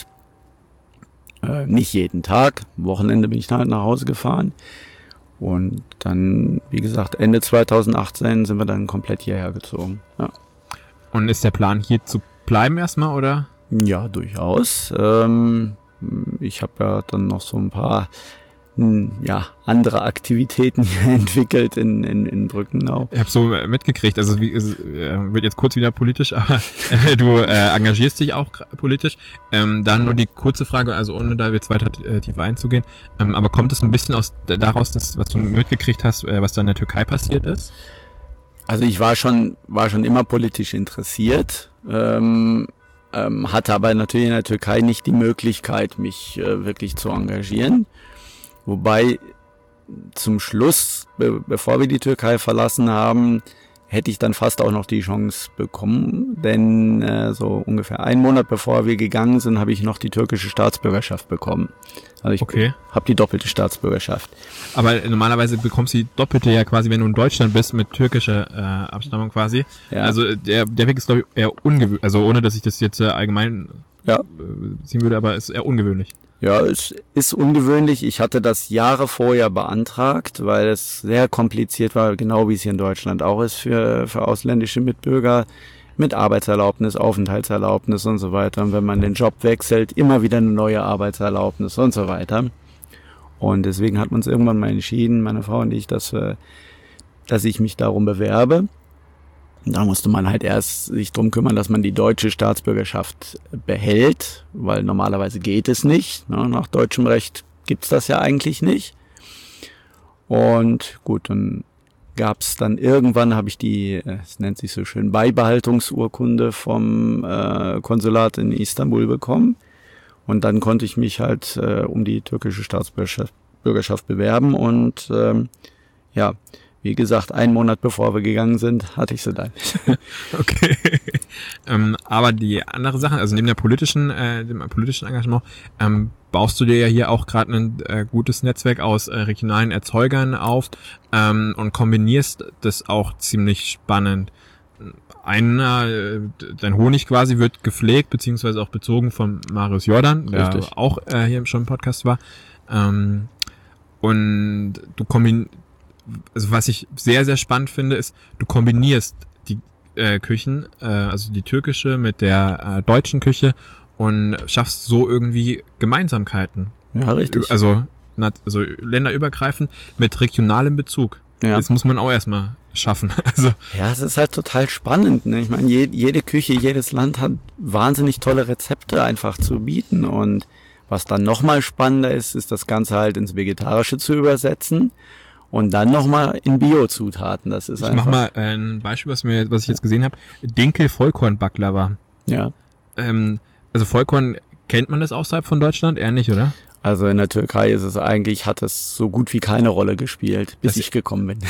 Äh, nicht jeden Tag. Am Wochenende bin ich dann halt nach Hause gefahren. Und dann, wie gesagt, Ende zwanzig achtzehn sind wir dann komplett hierher gezogen. Ja, Und ist der Plan, hier zu bleiben erstmal, oder? ja durchaus. Ähm, ich habe ja dann noch so ein paar ja, andere Aktivitäten hier entwickelt in, in, in Brückenau. Ich habe so mitgekriegt, also wie, es äh, wird jetzt kurz wieder politisch, aber äh, du äh, engagierst dich auch politisch. Ähm, dann nur die kurze Frage, also ohne da jetzt weiter äh, tiefer einzugehen, ähm, aber kommt es ein bisschen aus daraus, dass, was du mitgekriegt hast, äh, was da in der Türkei passiert ist? Also ich war schon, war schon immer politisch interessiert, ähm, ähm, hatte aber natürlich in der Türkei nicht die Möglichkeit, mich äh, wirklich zu engagieren. Wobei zum Schluss, be- bevor wir die Türkei verlassen haben, hätte ich dann fast auch noch die Chance bekommen. Denn äh, so ungefähr einen Monat bevor wir gegangen sind, habe ich noch die türkische Staatsbürgerschaft bekommen. Also ich Okay. habe die doppelte Staatsbürgerschaft. Aber normalerweise bekommst du die doppelte ja quasi, wenn du in Deutschland bist, mit türkischer äh, Abstammung quasi. Ja. Also der, der Weg ist, glaube ich, eher ungewöhnlich, also ohne, dass ich das jetzt äh, allgemein Ja. äh, ziehen würde, aber ist eher ungewöhnlich. Ja, es ist ungewöhnlich. Ich hatte das Jahre vorher beantragt, weil es sehr kompliziert war, genau wie es hier in Deutschland auch ist für, für ausländische Mitbürger mit Arbeitserlaubnis, Aufenthaltserlaubnis und so weiter. Und wenn man den Job wechselt, immer wieder eine neue Arbeitserlaubnis und so weiter. Und deswegen hat man uns irgendwann mal entschieden, meine Frau und ich, dass, wir, dass ich mich darum bewerbe. Und da musste man halt erst sich drum kümmern, dass man die deutsche Staatsbürgerschaft behält, weil normalerweise geht es nicht. Ne? Nach deutschem Recht gibt's das ja eigentlich nicht. Und gut, dann gab's dann irgendwann, habe ich die, es nennt sich so schön, Beibehaltungsurkunde vom äh, Konsulat in Istanbul bekommen. Und dann konnte ich mich halt äh, um die türkische Staatsbürgerschaft Bürgerschaft bewerben. Und ähm, ja, wie gesagt, einen Monat bevor wir gegangen sind, hatte ich sie dann. Okay. ähm, aber die andere Sache, also neben der politischen, äh, dem politischen Engagement, ähm, baust du dir ja hier auch gerade ein äh, gutes Netzwerk aus äh, regionalen Erzeugern auf ähm, und kombinierst das auch ziemlich spannend. Einer, äh, dein Honig quasi wird gepflegt, beziehungsweise auch bezogen von Marius Jordan, der Richtig. auch äh, hier schon im Podcast war. Ähm, und du kombinierst, also was ich sehr, sehr spannend finde, ist, du kombinierst die äh, Küchen, äh, also die türkische mit der äh, deutschen Küche und schaffst so irgendwie Gemeinsamkeiten. Ja, richtig. Also, na, also länderübergreifend mit regionalem Bezug. Ja. Das muss man auch erstmal schaffen. Also Ja, es ist halt total spannend. Ne? Ich meine, je, jede Küche, jedes Land hat wahnsinnig tolle Rezepte einfach zu bieten. Und was dann nochmal spannender ist, ist das Ganze halt ins Vegetarische zu übersetzen. Und dann nochmal in Bio-Zutaten. Das ist ich einfach. mach mal ein Beispiel, was mir, was ich jetzt gesehen habe. Dinkel-Vollkorn-Baklava. Ja. Ähm, also Vollkorn, kennt man das außerhalb von Deutschland? Eher nicht, oder? Also in der Türkei ist es eigentlich, hat es so gut wie keine Rolle gespielt, bis Das- ich gekommen bin.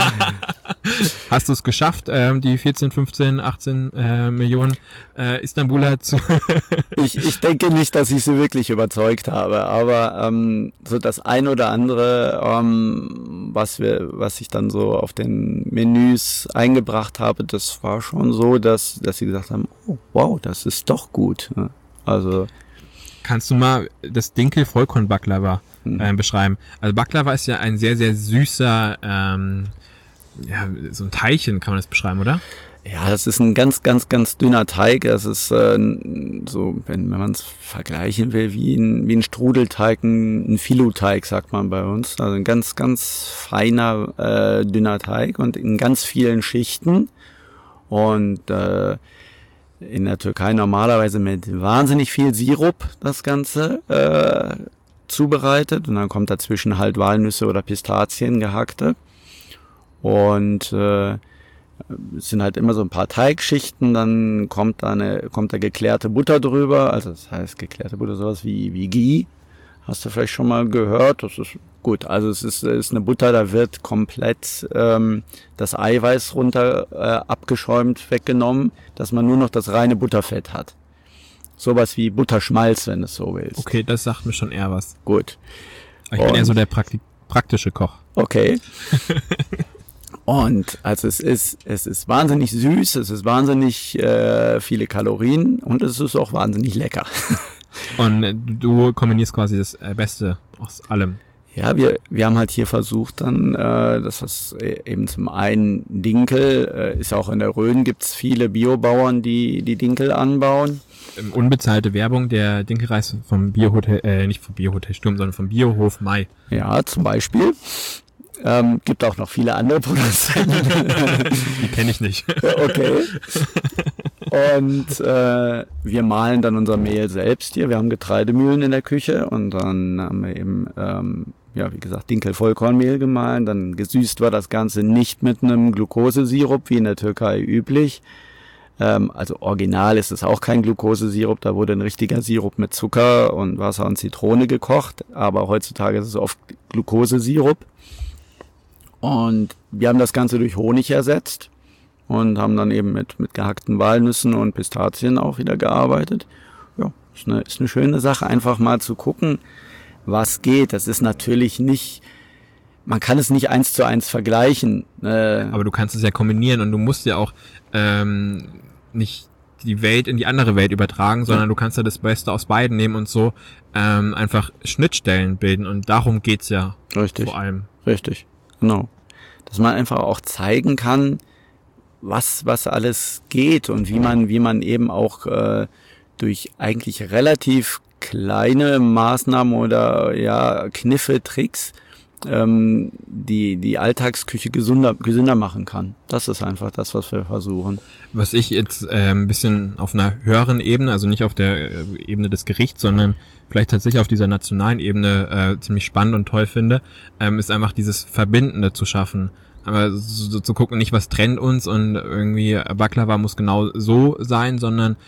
Hast du es geschafft, ähm, die vierzehn, fünfzehn, achtzehn äh, Millionen äh, Istanbuler zu... Ich, ich denke nicht, dass ich sie wirklich überzeugt habe, aber ähm, so das ein oder andere, ähm, was wir, was ich dann so auf den Menüs eingebracht habe, das war schon so, dass, dass sie gesagt haben, oh, wow, das ist doch gut. Ne? Also Kannst du mal das Dinkel-Vollkorn-Baklava Hm. äh, beschreiben? Also Baklava ist ja ein sehr, sehr süßer, ähm, ja, so ein Teilchen kann man das beschreiben, oder? ja, das ist ein ganz, ganz, ganz dünner Teig. Das ist äh, so, wenn, wenn man es vergleichen will, wie ein, wie ein Strudelteig, ein, ein Filoteig, sagt man bei uns. Also ein ganz, ganz feiner, äh, dünner Teig und in ganz vielen Schichten. Und äh, in der Türkei normalerweise mit wahnsinnig viel Sirup das Ganze äh, zubereitet. Und dann kommt dazwischen halt Walnüsse oder Pistazien gehackte. Und äh, es sind halt immer so ein paar Teigschichten, dann kommt da eine, kommt da geklärte Butter drüber, also das heißt geklärte Butter, sowas wie, wie Ghee, hast du vielleicht schon mal gehört, das ist gut, also es ist, ist eine Butter, da wird komplett ähm, das Eiweiß runter äh, abgeschäumt, weggenommen, dass man nur noch das reine Butterfett hat. Sowas wie Butterschmalz, wenn du es so willst. Okay, das sagt mir schon eher was. Gut. Aber ich bin Und- eher so der Praktik- praktische Koch. Okay. Und also es ist, es ist wahnsinnig süß, es ist wahnsinnig äh, viele Kalorien und es ist auch wahnsinnig lecker. Und äh, du kombinierst quasi das äh, Beste aus allem. Ja, wir, wir haben halt hier versucht dann, äh, das was eben zum einen Dinkel, äh, ist auch in der Rhön, gibt's viele Biobauern, die die Dinkel anbauen. Ähm, unbezahlte Werbung, der Dinkelreis vom Biohotel, äh, nicht vom Biohotel Sturm, sondern vom Biohof Mai. Ja, zum Beispiel. Ähm, gibt auch noch viele andere Produzenten. Die kenne ich nicht. Okay. Und äh, wir mahlen dann unser Mehl selbst hier. Wir haben Getreidemühlen in der Küche und dann haben wir eben, ähm, ja, wie gesagt, Dinkel-Vollkornmehl gemahlen. Dann gesüßt war das Ganze nicht mit einem Glukosesirup wie in der Türkei üblich. Ähm, also original ist es auch kein Glukosesirup. Da wurde ein richtiger Sirup mit Zucker und Wasser und Zitrone gekocht. Aber heutzutage ist es oft Glukosesirup. Und wir haben das Ganze durch Honig ersetzt und haben dann eben mit, mit gehackten Walnüssen und Pistazien auch wieder gearbeitet. Ja, ist eine, ist eine schöne Sache, einfach mal zu gucken, was geht. Das ist natürlich nicht, man kann es nicht eins zu eins vergleichen. Äh, Aber du kannst es ja kombinieren und du musst ja auch ähm, nicht die Welt in die andere Welt übertragen, sondern du kannst ja das Beste aus beiden nehmen und so ähm, einfach Schnittstellen bilden und darum geht's ja richtig, vor allem. richtig, genau. Dass man einfach auch zeigen kann, was was alles geht und wie man wie man eben auch äh, durch eigentlich relativ kleine Maßnahmen oder ja Kniffe, Tricks ähm, die die Alltagsküche gesünder gesünder machen kann. Das ist einfach das, was wir versuchen. Was ich jetzt äh, ein bisschen auf einer höheren Ebene, also nicht auf der äh, Ebene des Gerichts, sondern vielleicht tatsächlich auf dieser nationalen Ebene äh, ziemlich spannend und toll finde, ähm, ist einfach dieses Verbindende zu schaffen. Aber so, so zu gucken, nicht was trennt uns und irgendwie Baklava muss genau so sein, sondern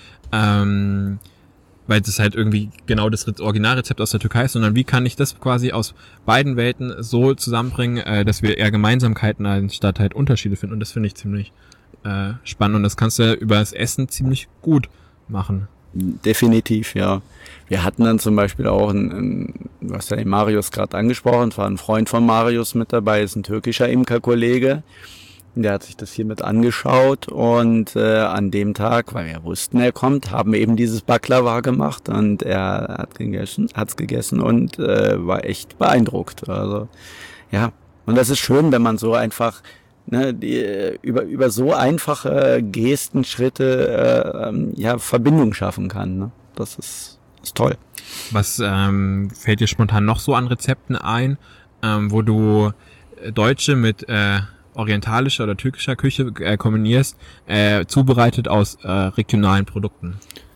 ähm, weil es halt irgendwie genau das Originalrezept aus der Türkei ist, sondern wie kann ich das quasi aus beiden Welten so zusammenbringen, äh, dass wir eher Gemeinsamkeiten anstatt halt Unterschiede finden. Und das finde ich ziemlich äh, spannend und das kannst du ja über das Essen ziemlich gut machen. Definitiv, ja. Wir hatten dann zum Beispiel auch einen, einen du hast ja den Marius gerade angesprochen, es war ein Freund von Marius mit dabei, ist ein türkischer Imkerkollege. Der hat sich das hier mit angeschaut und äh, an dem Tag, weil wir wussten, er kommt, haben wir eben dieses Baklava gemacht und er hat gegessen, hat's gegessen und äh, war echt beeindruckt. Also ja, und das ist schön, wenn man so einfach ne, die, über über so einfache Gesten, Schritte äh, ähm, ja Verbindung schaffen kann. Ne? Das ist, ist toll. Was ähm, fällt dir spontan noch so an Rezepten ein, ähm, wo du Deutsche mit äh, orientalischer oder türkischer Küche äh, kombinierst, äh, zubereitet aus äh, regionalen Produkten?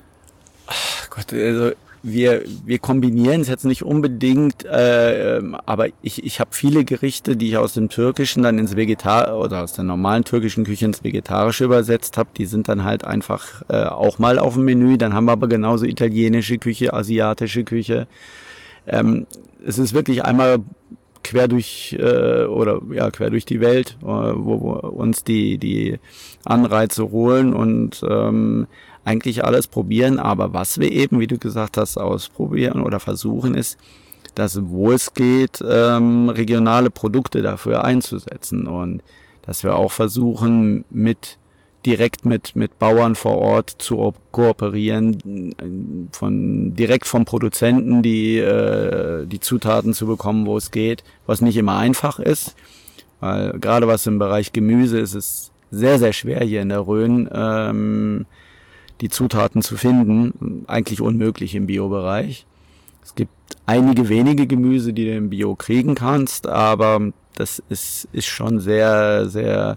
Ach Gott, also wir wir kombinieren es jetzt nicht unbedingt, äh, aber ich ich habe viele Gerichte, die ich aus dem Türkischen dann ins Vegetar oder aus der normalen türkischen Küche ins Vegetarische übersetzt habe. Die sind dann halt einfach äh, auch mal auf dem Menü. Dann haben wir aber genauso italienische Küche, asiatische Küche. Ähm, es ist wirklich einmal quer durch äh, oder ja quer durch die Welt, äh, wo wir uns die die Anreize holen und ähm, eigentlich alles probieren, aber was wir eben, wie du gesagt hast, ausprobieren oder versuchen ist, dass wo es geht, ähm, regionale Produkte dafür einzusetzen und dass wir auch versuchen, mit direkt mit mit Bauern vor Ort zu kooperieren, von direkt vom Produzenten die äh, die Zutaten zu bekommen, wo es geht, was nicht immer einfach ist, weil gerade was im Bereich Gemüse ist, ist sehr sehr schwer hier in der Rhön ähm, die Zutaten zu finden, eigentlich unmöglich im Bio-Bereich. Es gibt einige wenige Gemüse, die du im Bio kriegen kannst, aber das ist ist schon sehr sehr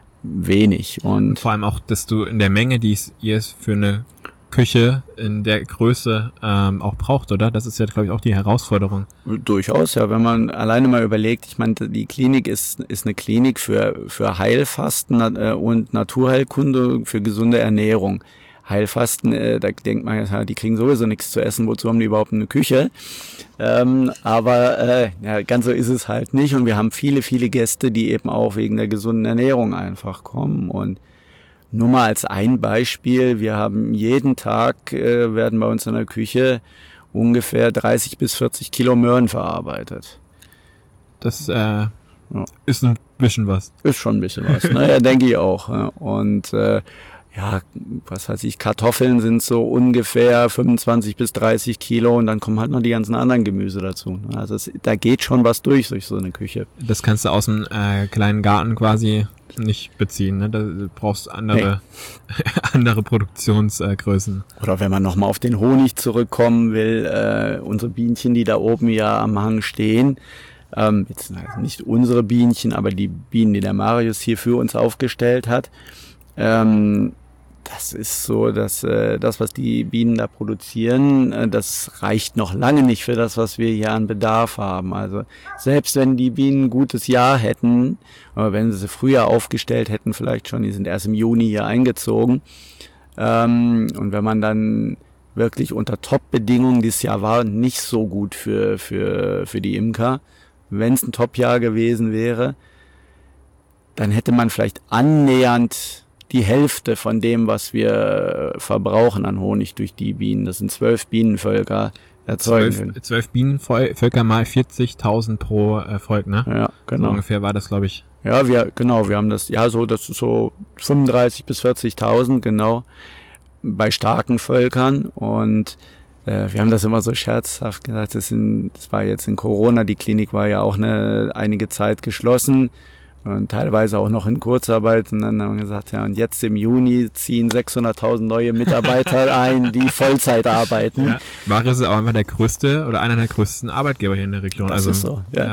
wenig. Und vor allem auch, dass du in der Menge, die es ihr für eine Küche in der Größe ähm, auch braucht, oder? Das ist ja, glaube ich, auch die Herausforderung. Durchaus, ja. Wenn man alleine mal überlegt, ich meine, die Klinik ist ist eine Klinik für für Heilfasten und Naturheilkunde, für gesunde Ernährung. Heilfasten, äh, da denkt man, ja, die kriegen sowieso nichts zu essen, wozu haben die überhaupt eine Küche? Ähm, aber äh, ja, ganz so ist es halt nicht und wir haben viele, viele Gäste, die eben auch wegen der gesunden Ernährung einfach kommen und nur mal als ein Beispiel, wir haben jeden Tag, äh, werden bei uns in der Küche ungefähr dreißig bis vierzig Kilo Möhren verarbeitet. Das äh, ja. ist ein bisschen was. Ist schon ein bisschen was, naja, denke ich auch. Und äh, ja, was weiß ich, Kartoffeln sind so ungefähr fünfundzwanzig bis dreißig Kilo und dann kommen halt noch die ganzen anderen Gemüse dazu. Also es, da geht schon was durch, durch so eine Küche. Das kannst du aus dem äh, kleinen Garten quasi nicht beziehen, ne? Da brauchst andere, hey. andere Produktionsgrößen. Äh, Oder wenn man nochmal auf den Honig zurückkommen will, äh, unsere Bienchen, die da oben ja am Hang stehen, ähm, jetzt nicht unsere Bienchen, aber die Bienen, die der Marius hier für uns aufgestellt hat, ähm, das ist so, dass äh, das, was die Bienen da produzieren, äh, das reicht noch lange nicht für das, was wir hier an Bedarf haben. Also selbst wenn die Bienen ein gutes Jahr hätten, aber wenn sie sie früher aufgestellt hätten, vielleicht schon, die sind erst im Juni hier eingezogen. Ähm, und wenn man dann wirklich unter Top-Bedingungen, dieses Jahr war nicht so gut für für für die Imker, wenn es ein Top-Jahr gewesen wäre, dann hätte man vielleicht annähernd die Hälfte von dem, was wir verbrauchen an Honig durch die Bienen. Das sind zwölf Bienenvölker erzeugen. Zwölf, zwölf Bienenvölker mal vierzigtausend pro äh, Volk, ne? Ja, genau. So ungefähr war das, glaube ich. Ja, wir, genau, wir haben das, ja, so, das ist so fünfunddreißig bis vierzigtausend, genau, bei starken Völkern und äh, wir haben das immer so scherzhaft gesagt, das, sind, das war jetzt in Corona, die Klinik war ja auch eine einige Zeit geschlossen, und teilweise auch noch in Kurzarbeit. Und dann haben wir gesagt, ja, und jetzt im Juni ziehen sechshunderttausend neue Mitarbeiter ein, die Vollzeit arbeiten. Ja, Marius ist auch einfach der größte oder einer der größten Arbeitgeber hier in der Region. Das also, ist so, ja. ja.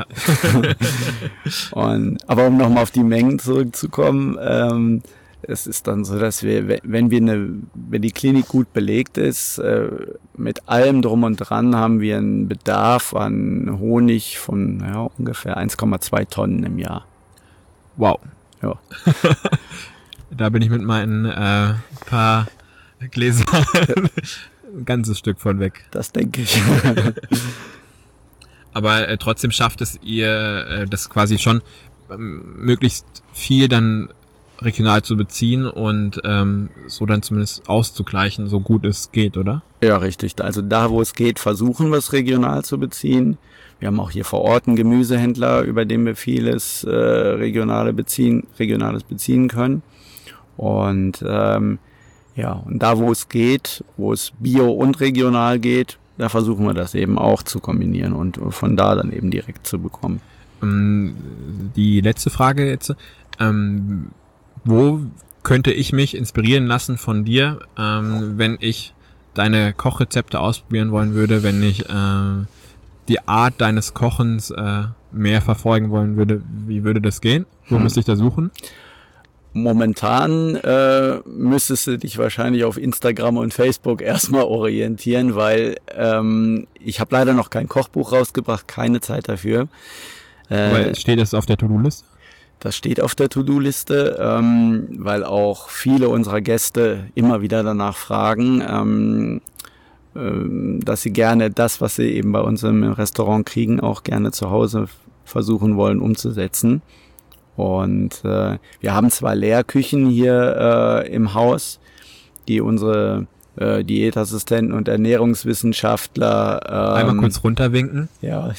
und, aber um nochmal auf die Mengen zurückzukommen, ähm, es ist dann so, dass wir, wenn wir eine, wenn die Klinik gut belegt ist, äh, mit allem drum und dran haben wir einen Bedarf an Honig von ja, ungefähr eins Komma zwei Tonnen im Jahr. Wow. Ja. Da bin ich mit meinen äh, paar Gläsern ein ganzes Stück von weg. Das denke ich. Aber äh, trotzdem schafft es ihr, äh, das quasi schon ähm, möglichst viel dann regional zu beziehen und ähm, so dann zumindest auszugleichen, so gut es geht, oder? Ja, richtig. Also da, wo es geht, versuchen wir es regional zu beziehen. Wir haben auch hier vor Ort einen Gemüsehändler, über den wir vieles äh, regionale beziehen, regionales beziehen können. Und ähm, ja, und da, wo es geht, wo es bio und regional geht, da versuchen wir das eben auch zu kombinieren und von da dann eben direkt zu bekommen. Die letzte Frage jetzt, ähm, wo könnte ich mich inspirieren lassen von dir, ähm, wenn ich deine Kochrezepte ausprobieren wollen würde, wenn ich äh, die Art deines Kochens äh, mehr verfolgen wollen würde? Wie würde das gehen? Wo hm. müsste ich da suchen? Momentan äh, müsstest du dich wahrscheinlich auf Instagram und Facebook erstmal orientieren, weil ähm, ich habe leider noch kein Kochbuch rausgebracht, keine Zeit dafür. Äh, Aber steht das auf der To-Do-Liste? Das steht auf der To-Do-Liste, ähm, weil auch viele unserer Gäste immer wieder danach fragen, ähm, ähm, dass sie gerne das, was sie eben bei uns im Restaurant kriegen, auch gerne zu Hause versuchen wollen umzusetzen. Und äh, wir haben zwar Lehrküchen hier äh, im Haus, die unsere äh, Diätassistenten und Ernährungswissenschaftler ähm, einmal kurz runterwinken. Ja.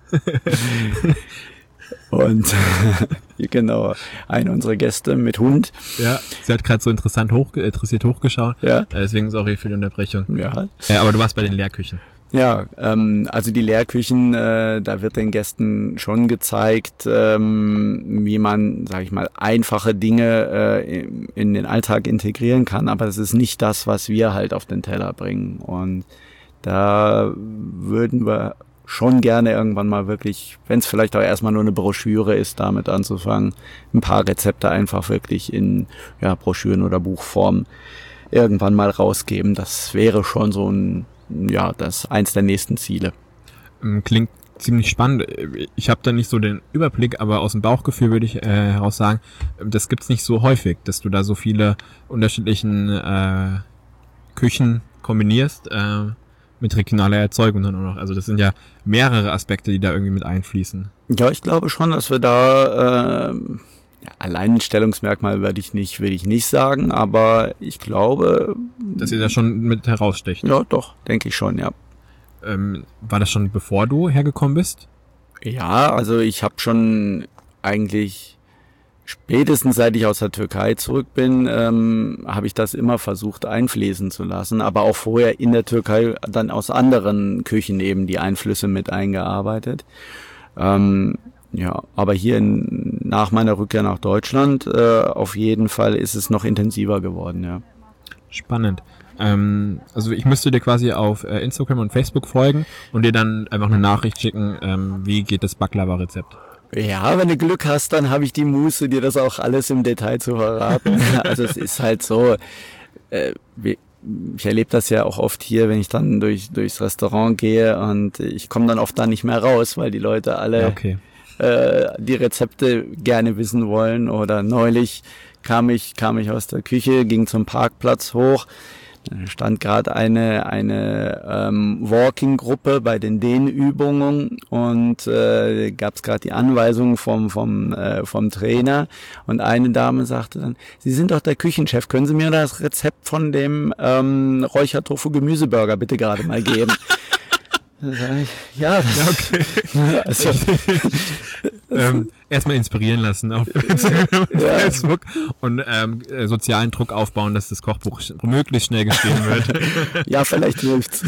Und genau, eine unserer Gäste mit Hund. Ja, sie hat gerade so interessant hoch, interessiert hochgeschaut. Ja. Deswegen sorry für die Unterbrechung. Ja. Ja, aber du warst bei den Lehrküchen. Ja, ähm, also die Lehrküchen, äh, da wird den Gästen schon gezeigt, ähm, wie man, sage ich mal, einfache Dinge äh, in, in den Alltag integrieren kann. Aber das ist nicht das, was wir halt auf den Teller bringen. Und da würden wir schon gerne irgendwann mal wirklich, wenn es vielleicht auch erstmal nur eine Broschüre ist, damit anzufangen, ein paar Rezepte einfach wirklich in ja, Broschüren oder Buchform irgendwann mal rausgeben. Das wäre schon so ein, ja, das ist eins der nächsten Ziele. Klingt ziemlich spannend. Ich habe da nicht so den Überblick, aber aus dem Bauchgefühl würde ich äh, heraus sagen, das gibt's nicht so häufig, dass du da so viele unterschiedlichen äh, Küchen kombinierst äh, mit regionaler Erzeugung dann auch noch. Also das sind ja mehrere Aspekte, die da irgendwie mit einfließen. Ja, ich glaube schon, dass wir da äh, ja, Alleinstellungsmerkmal würde ich nicht, würde ich nicht sagen, aber ich glaube, dass ihr da schon mit herausstecht. Ja, doch, denke ich schon, ja. Ähm, war das schon bevor du hergekommen bist? Ja, also ich habe schon eigentlich spätestens seit ich aus der Türkei zurück bin, ähm, habe ich das immer versucht einfließen zu lassen, aber auch vorher in der Türkei dann aus anderen Küchen eben die Einflüsse mit eingearbeitet. Ähm, ja, aber hier in, nach meiner Rückkehr nach Deutschland äh, auf jeden Fall ist es noch intensiver geworden, ja. Spannend. Ähm, also ich müsste dir quasi auf äh, Instagram und Facebook folgen und dir dann einfach eine Nachricht schicken, ähm, wie geht das Baklava-Rezept. Ja, wenn du Glück hast, dann habe ich die Muße, dir das auch alles im Detail zu verraten. Also es ist halt so, äh, ich erlebe das ja auch oft hier, wenn ich dann durch durchs Restaurant gehe und ich komme dann oft da nicht mehr raus, weil die Leute alle Ja, okay. äh, die Rezepte gerne wissen wollen. Oder neulich kam ich kam ich aus der Küche, ging zum Parkplatz hoch. Da stand gerade eine eine ähm, Walking-Gruppe bei den Dehnübungen und äh, gab es gerade die Anweisungen vom vom äh, vom Trainer und eine Dame sagte dann: Sie sind doch der Küchenchef, können Sie mir das Rezept von dem ähm, Räuchertofu-Gemüseburger bitte gerade mal geben? Da sag ich, ja, das, Ja, okay. also, ähm, erstmal inspirieren lassen auf Instagram und Ja. Facebook und ähm, äh, sozialen Druck aufbauen, dass das Kochbuch sch- möglichst schnell geschrieben wird. ja, vielleicht hilft's.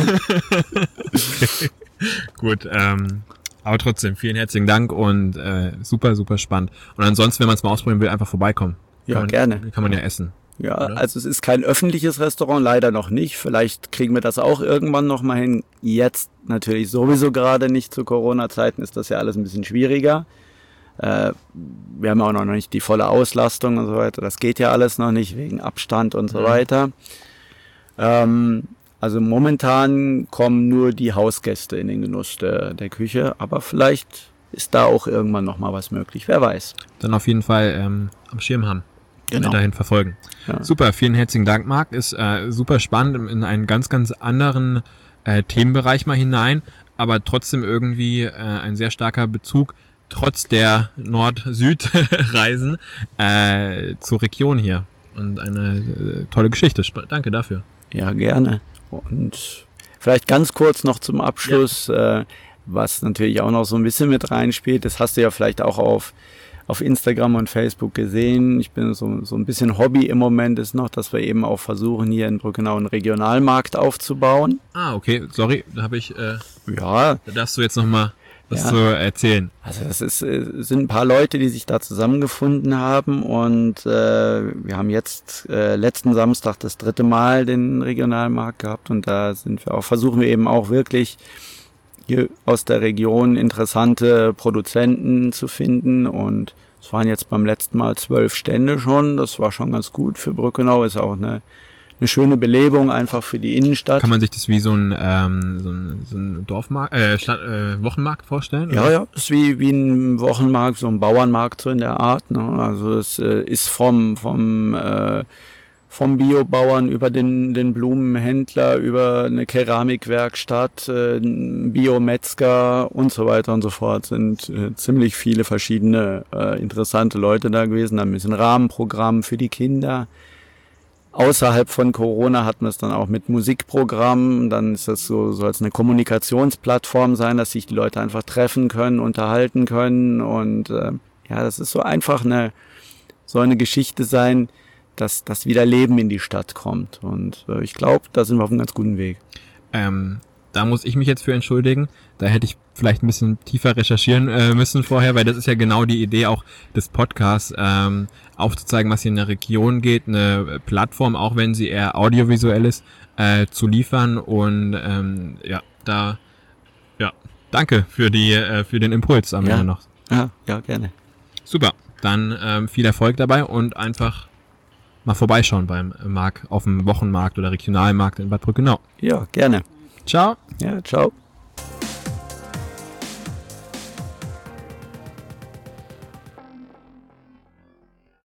Okay. Gut, ähm, aber trotzdem, vielen herzlichen Dank und äh, super, super spannend. Und ansonsten, wenn man es mal ausprobieren will, einfach vorbeikommen. Ja, kann man, gerne. Kann man ja essen. Ja, Oder? also es ist kein öffentliches Restaurant, leider noch nicht. Vielleicht kriegen wir das auch irgendwann noch mal hin. Jetzt natürlich sowieso gerade nicht, zu Corona-Zeiten ist das ja alles ein bisschen schwieriger. Äh, wir haben auch noch nicht die volle Auslastung und so weiter. Das geht ja alles noch nicht wegen Abstand und so Mhm. weiter. Ähm, also momentan kommen nur die Hausgäste in den Genuss der, der Küche, aber vielleicht ist da auch irgendwann noch mal was möglich. Wer weiß. Dann auf jeden Fall ähm, am Schirm haben. Genau. Dahin verfolgen. Ja. Super, vielen herzlichen Dank, Marc. Ist äh, super spannend in einen ganz, ganz anderen äh, Themenbereich mal hinein, aber trotzdem irgendwie äh, ein sehr starker Bezug, trotz der Nord-Süd-Reisen, äh, zur Region hier. Und eine äh, tolle Geschichte. Sp- Danke dafür. Ja, gerne. Und vielleicht ganz kurz noch zum Abschluss, äh, was natürlich auch noch so ein bisschen mit reinspielt. Das hast du ja vielleicht auch auf auf Instagram und Facebook gesehen. Ich bin so, so ein bisschen Hobby im Moment ist noch, dass wir eben auch versuchen, hier in Brückenau einen Regionalmarkt aufzubauen. Ah, okay, sorry, da habe ich, äh, Ja, da darfst du jetzt nochmal was Ja. zu erzählen. also das ist, äh, sind ein paar Leute, die sich da zusammengefunden haben und äh, wir haben jetzt äh, letzten Samstag das dritte Mal den Regionalmarkt gehabt und da sind wir auch, versuchen wir eben auch wirklich hier aus der Region interessante Produzenten zu finden und es waren jetzt beim letzten Mal zwölf Stände schon, das war schon ganz gut für Brückenau, ist auch eine, eine schöne Belebung einfach für die Innenstadt. Kann man sich das wie so ein, ähm, so ein, so ein Dorfmarkt, äh, Stadt, äh, Wochenmarkt vorstellen? Ja, oder? ja, ist wie, wie ein Wochenmarkt, so ein Bauernmarkt so in der Art. Ne? Also es äh, ist vom, vom, äh, vom Biobauern über den, den Blumenhändler, über eine Keramikwerkstatt, äh, ein Biometzger und so weiter und so fort. Sind äh, ziemlich viele verschiedene äh, interessante Leute da gewesen. Dann ein bisschen Rahmenprogramm für die Kinder. Außerhalb von Corona hatten wir es dann auch mit Musikprogrammen. Dann ist das so, soll es eine Kommunikationsplattform sein, dass sich die Leute einfach treffen können, unterhalten können. Und äh, ja, das ist so einfach eine, so eine Geschichte sein, dass, dass wieder Leben in die Stadt kommt. Und äh, ich glaube, da sind wir auf einem ganz guten Weg. Ähm, da muss ich mich jetzt für entschuldigen. Da hätte ich vielleicht ein bisschen tiefer recherchieren äh, müssen vorher, weil das ist ja genau die Idee auch des Podcasts, ähm, aufzuzeigen, was hier in der Region geht, eine Plattform, auch wenn sie eher audiovisuell ist, äh, zu liefern. Und ähm, ja, da, ja, danke für die, äh, für den Impuls am Ja. Ende noch. Ja, ja, gerne. Super, dann ähm, viel Erfolg dabei und einfach mal vorbeischauen beim Marc auf dem Wochenmarkt oder Regionalmarkt in Bad Brückenau. Ja, gerne. Ciao. Ja, ciao.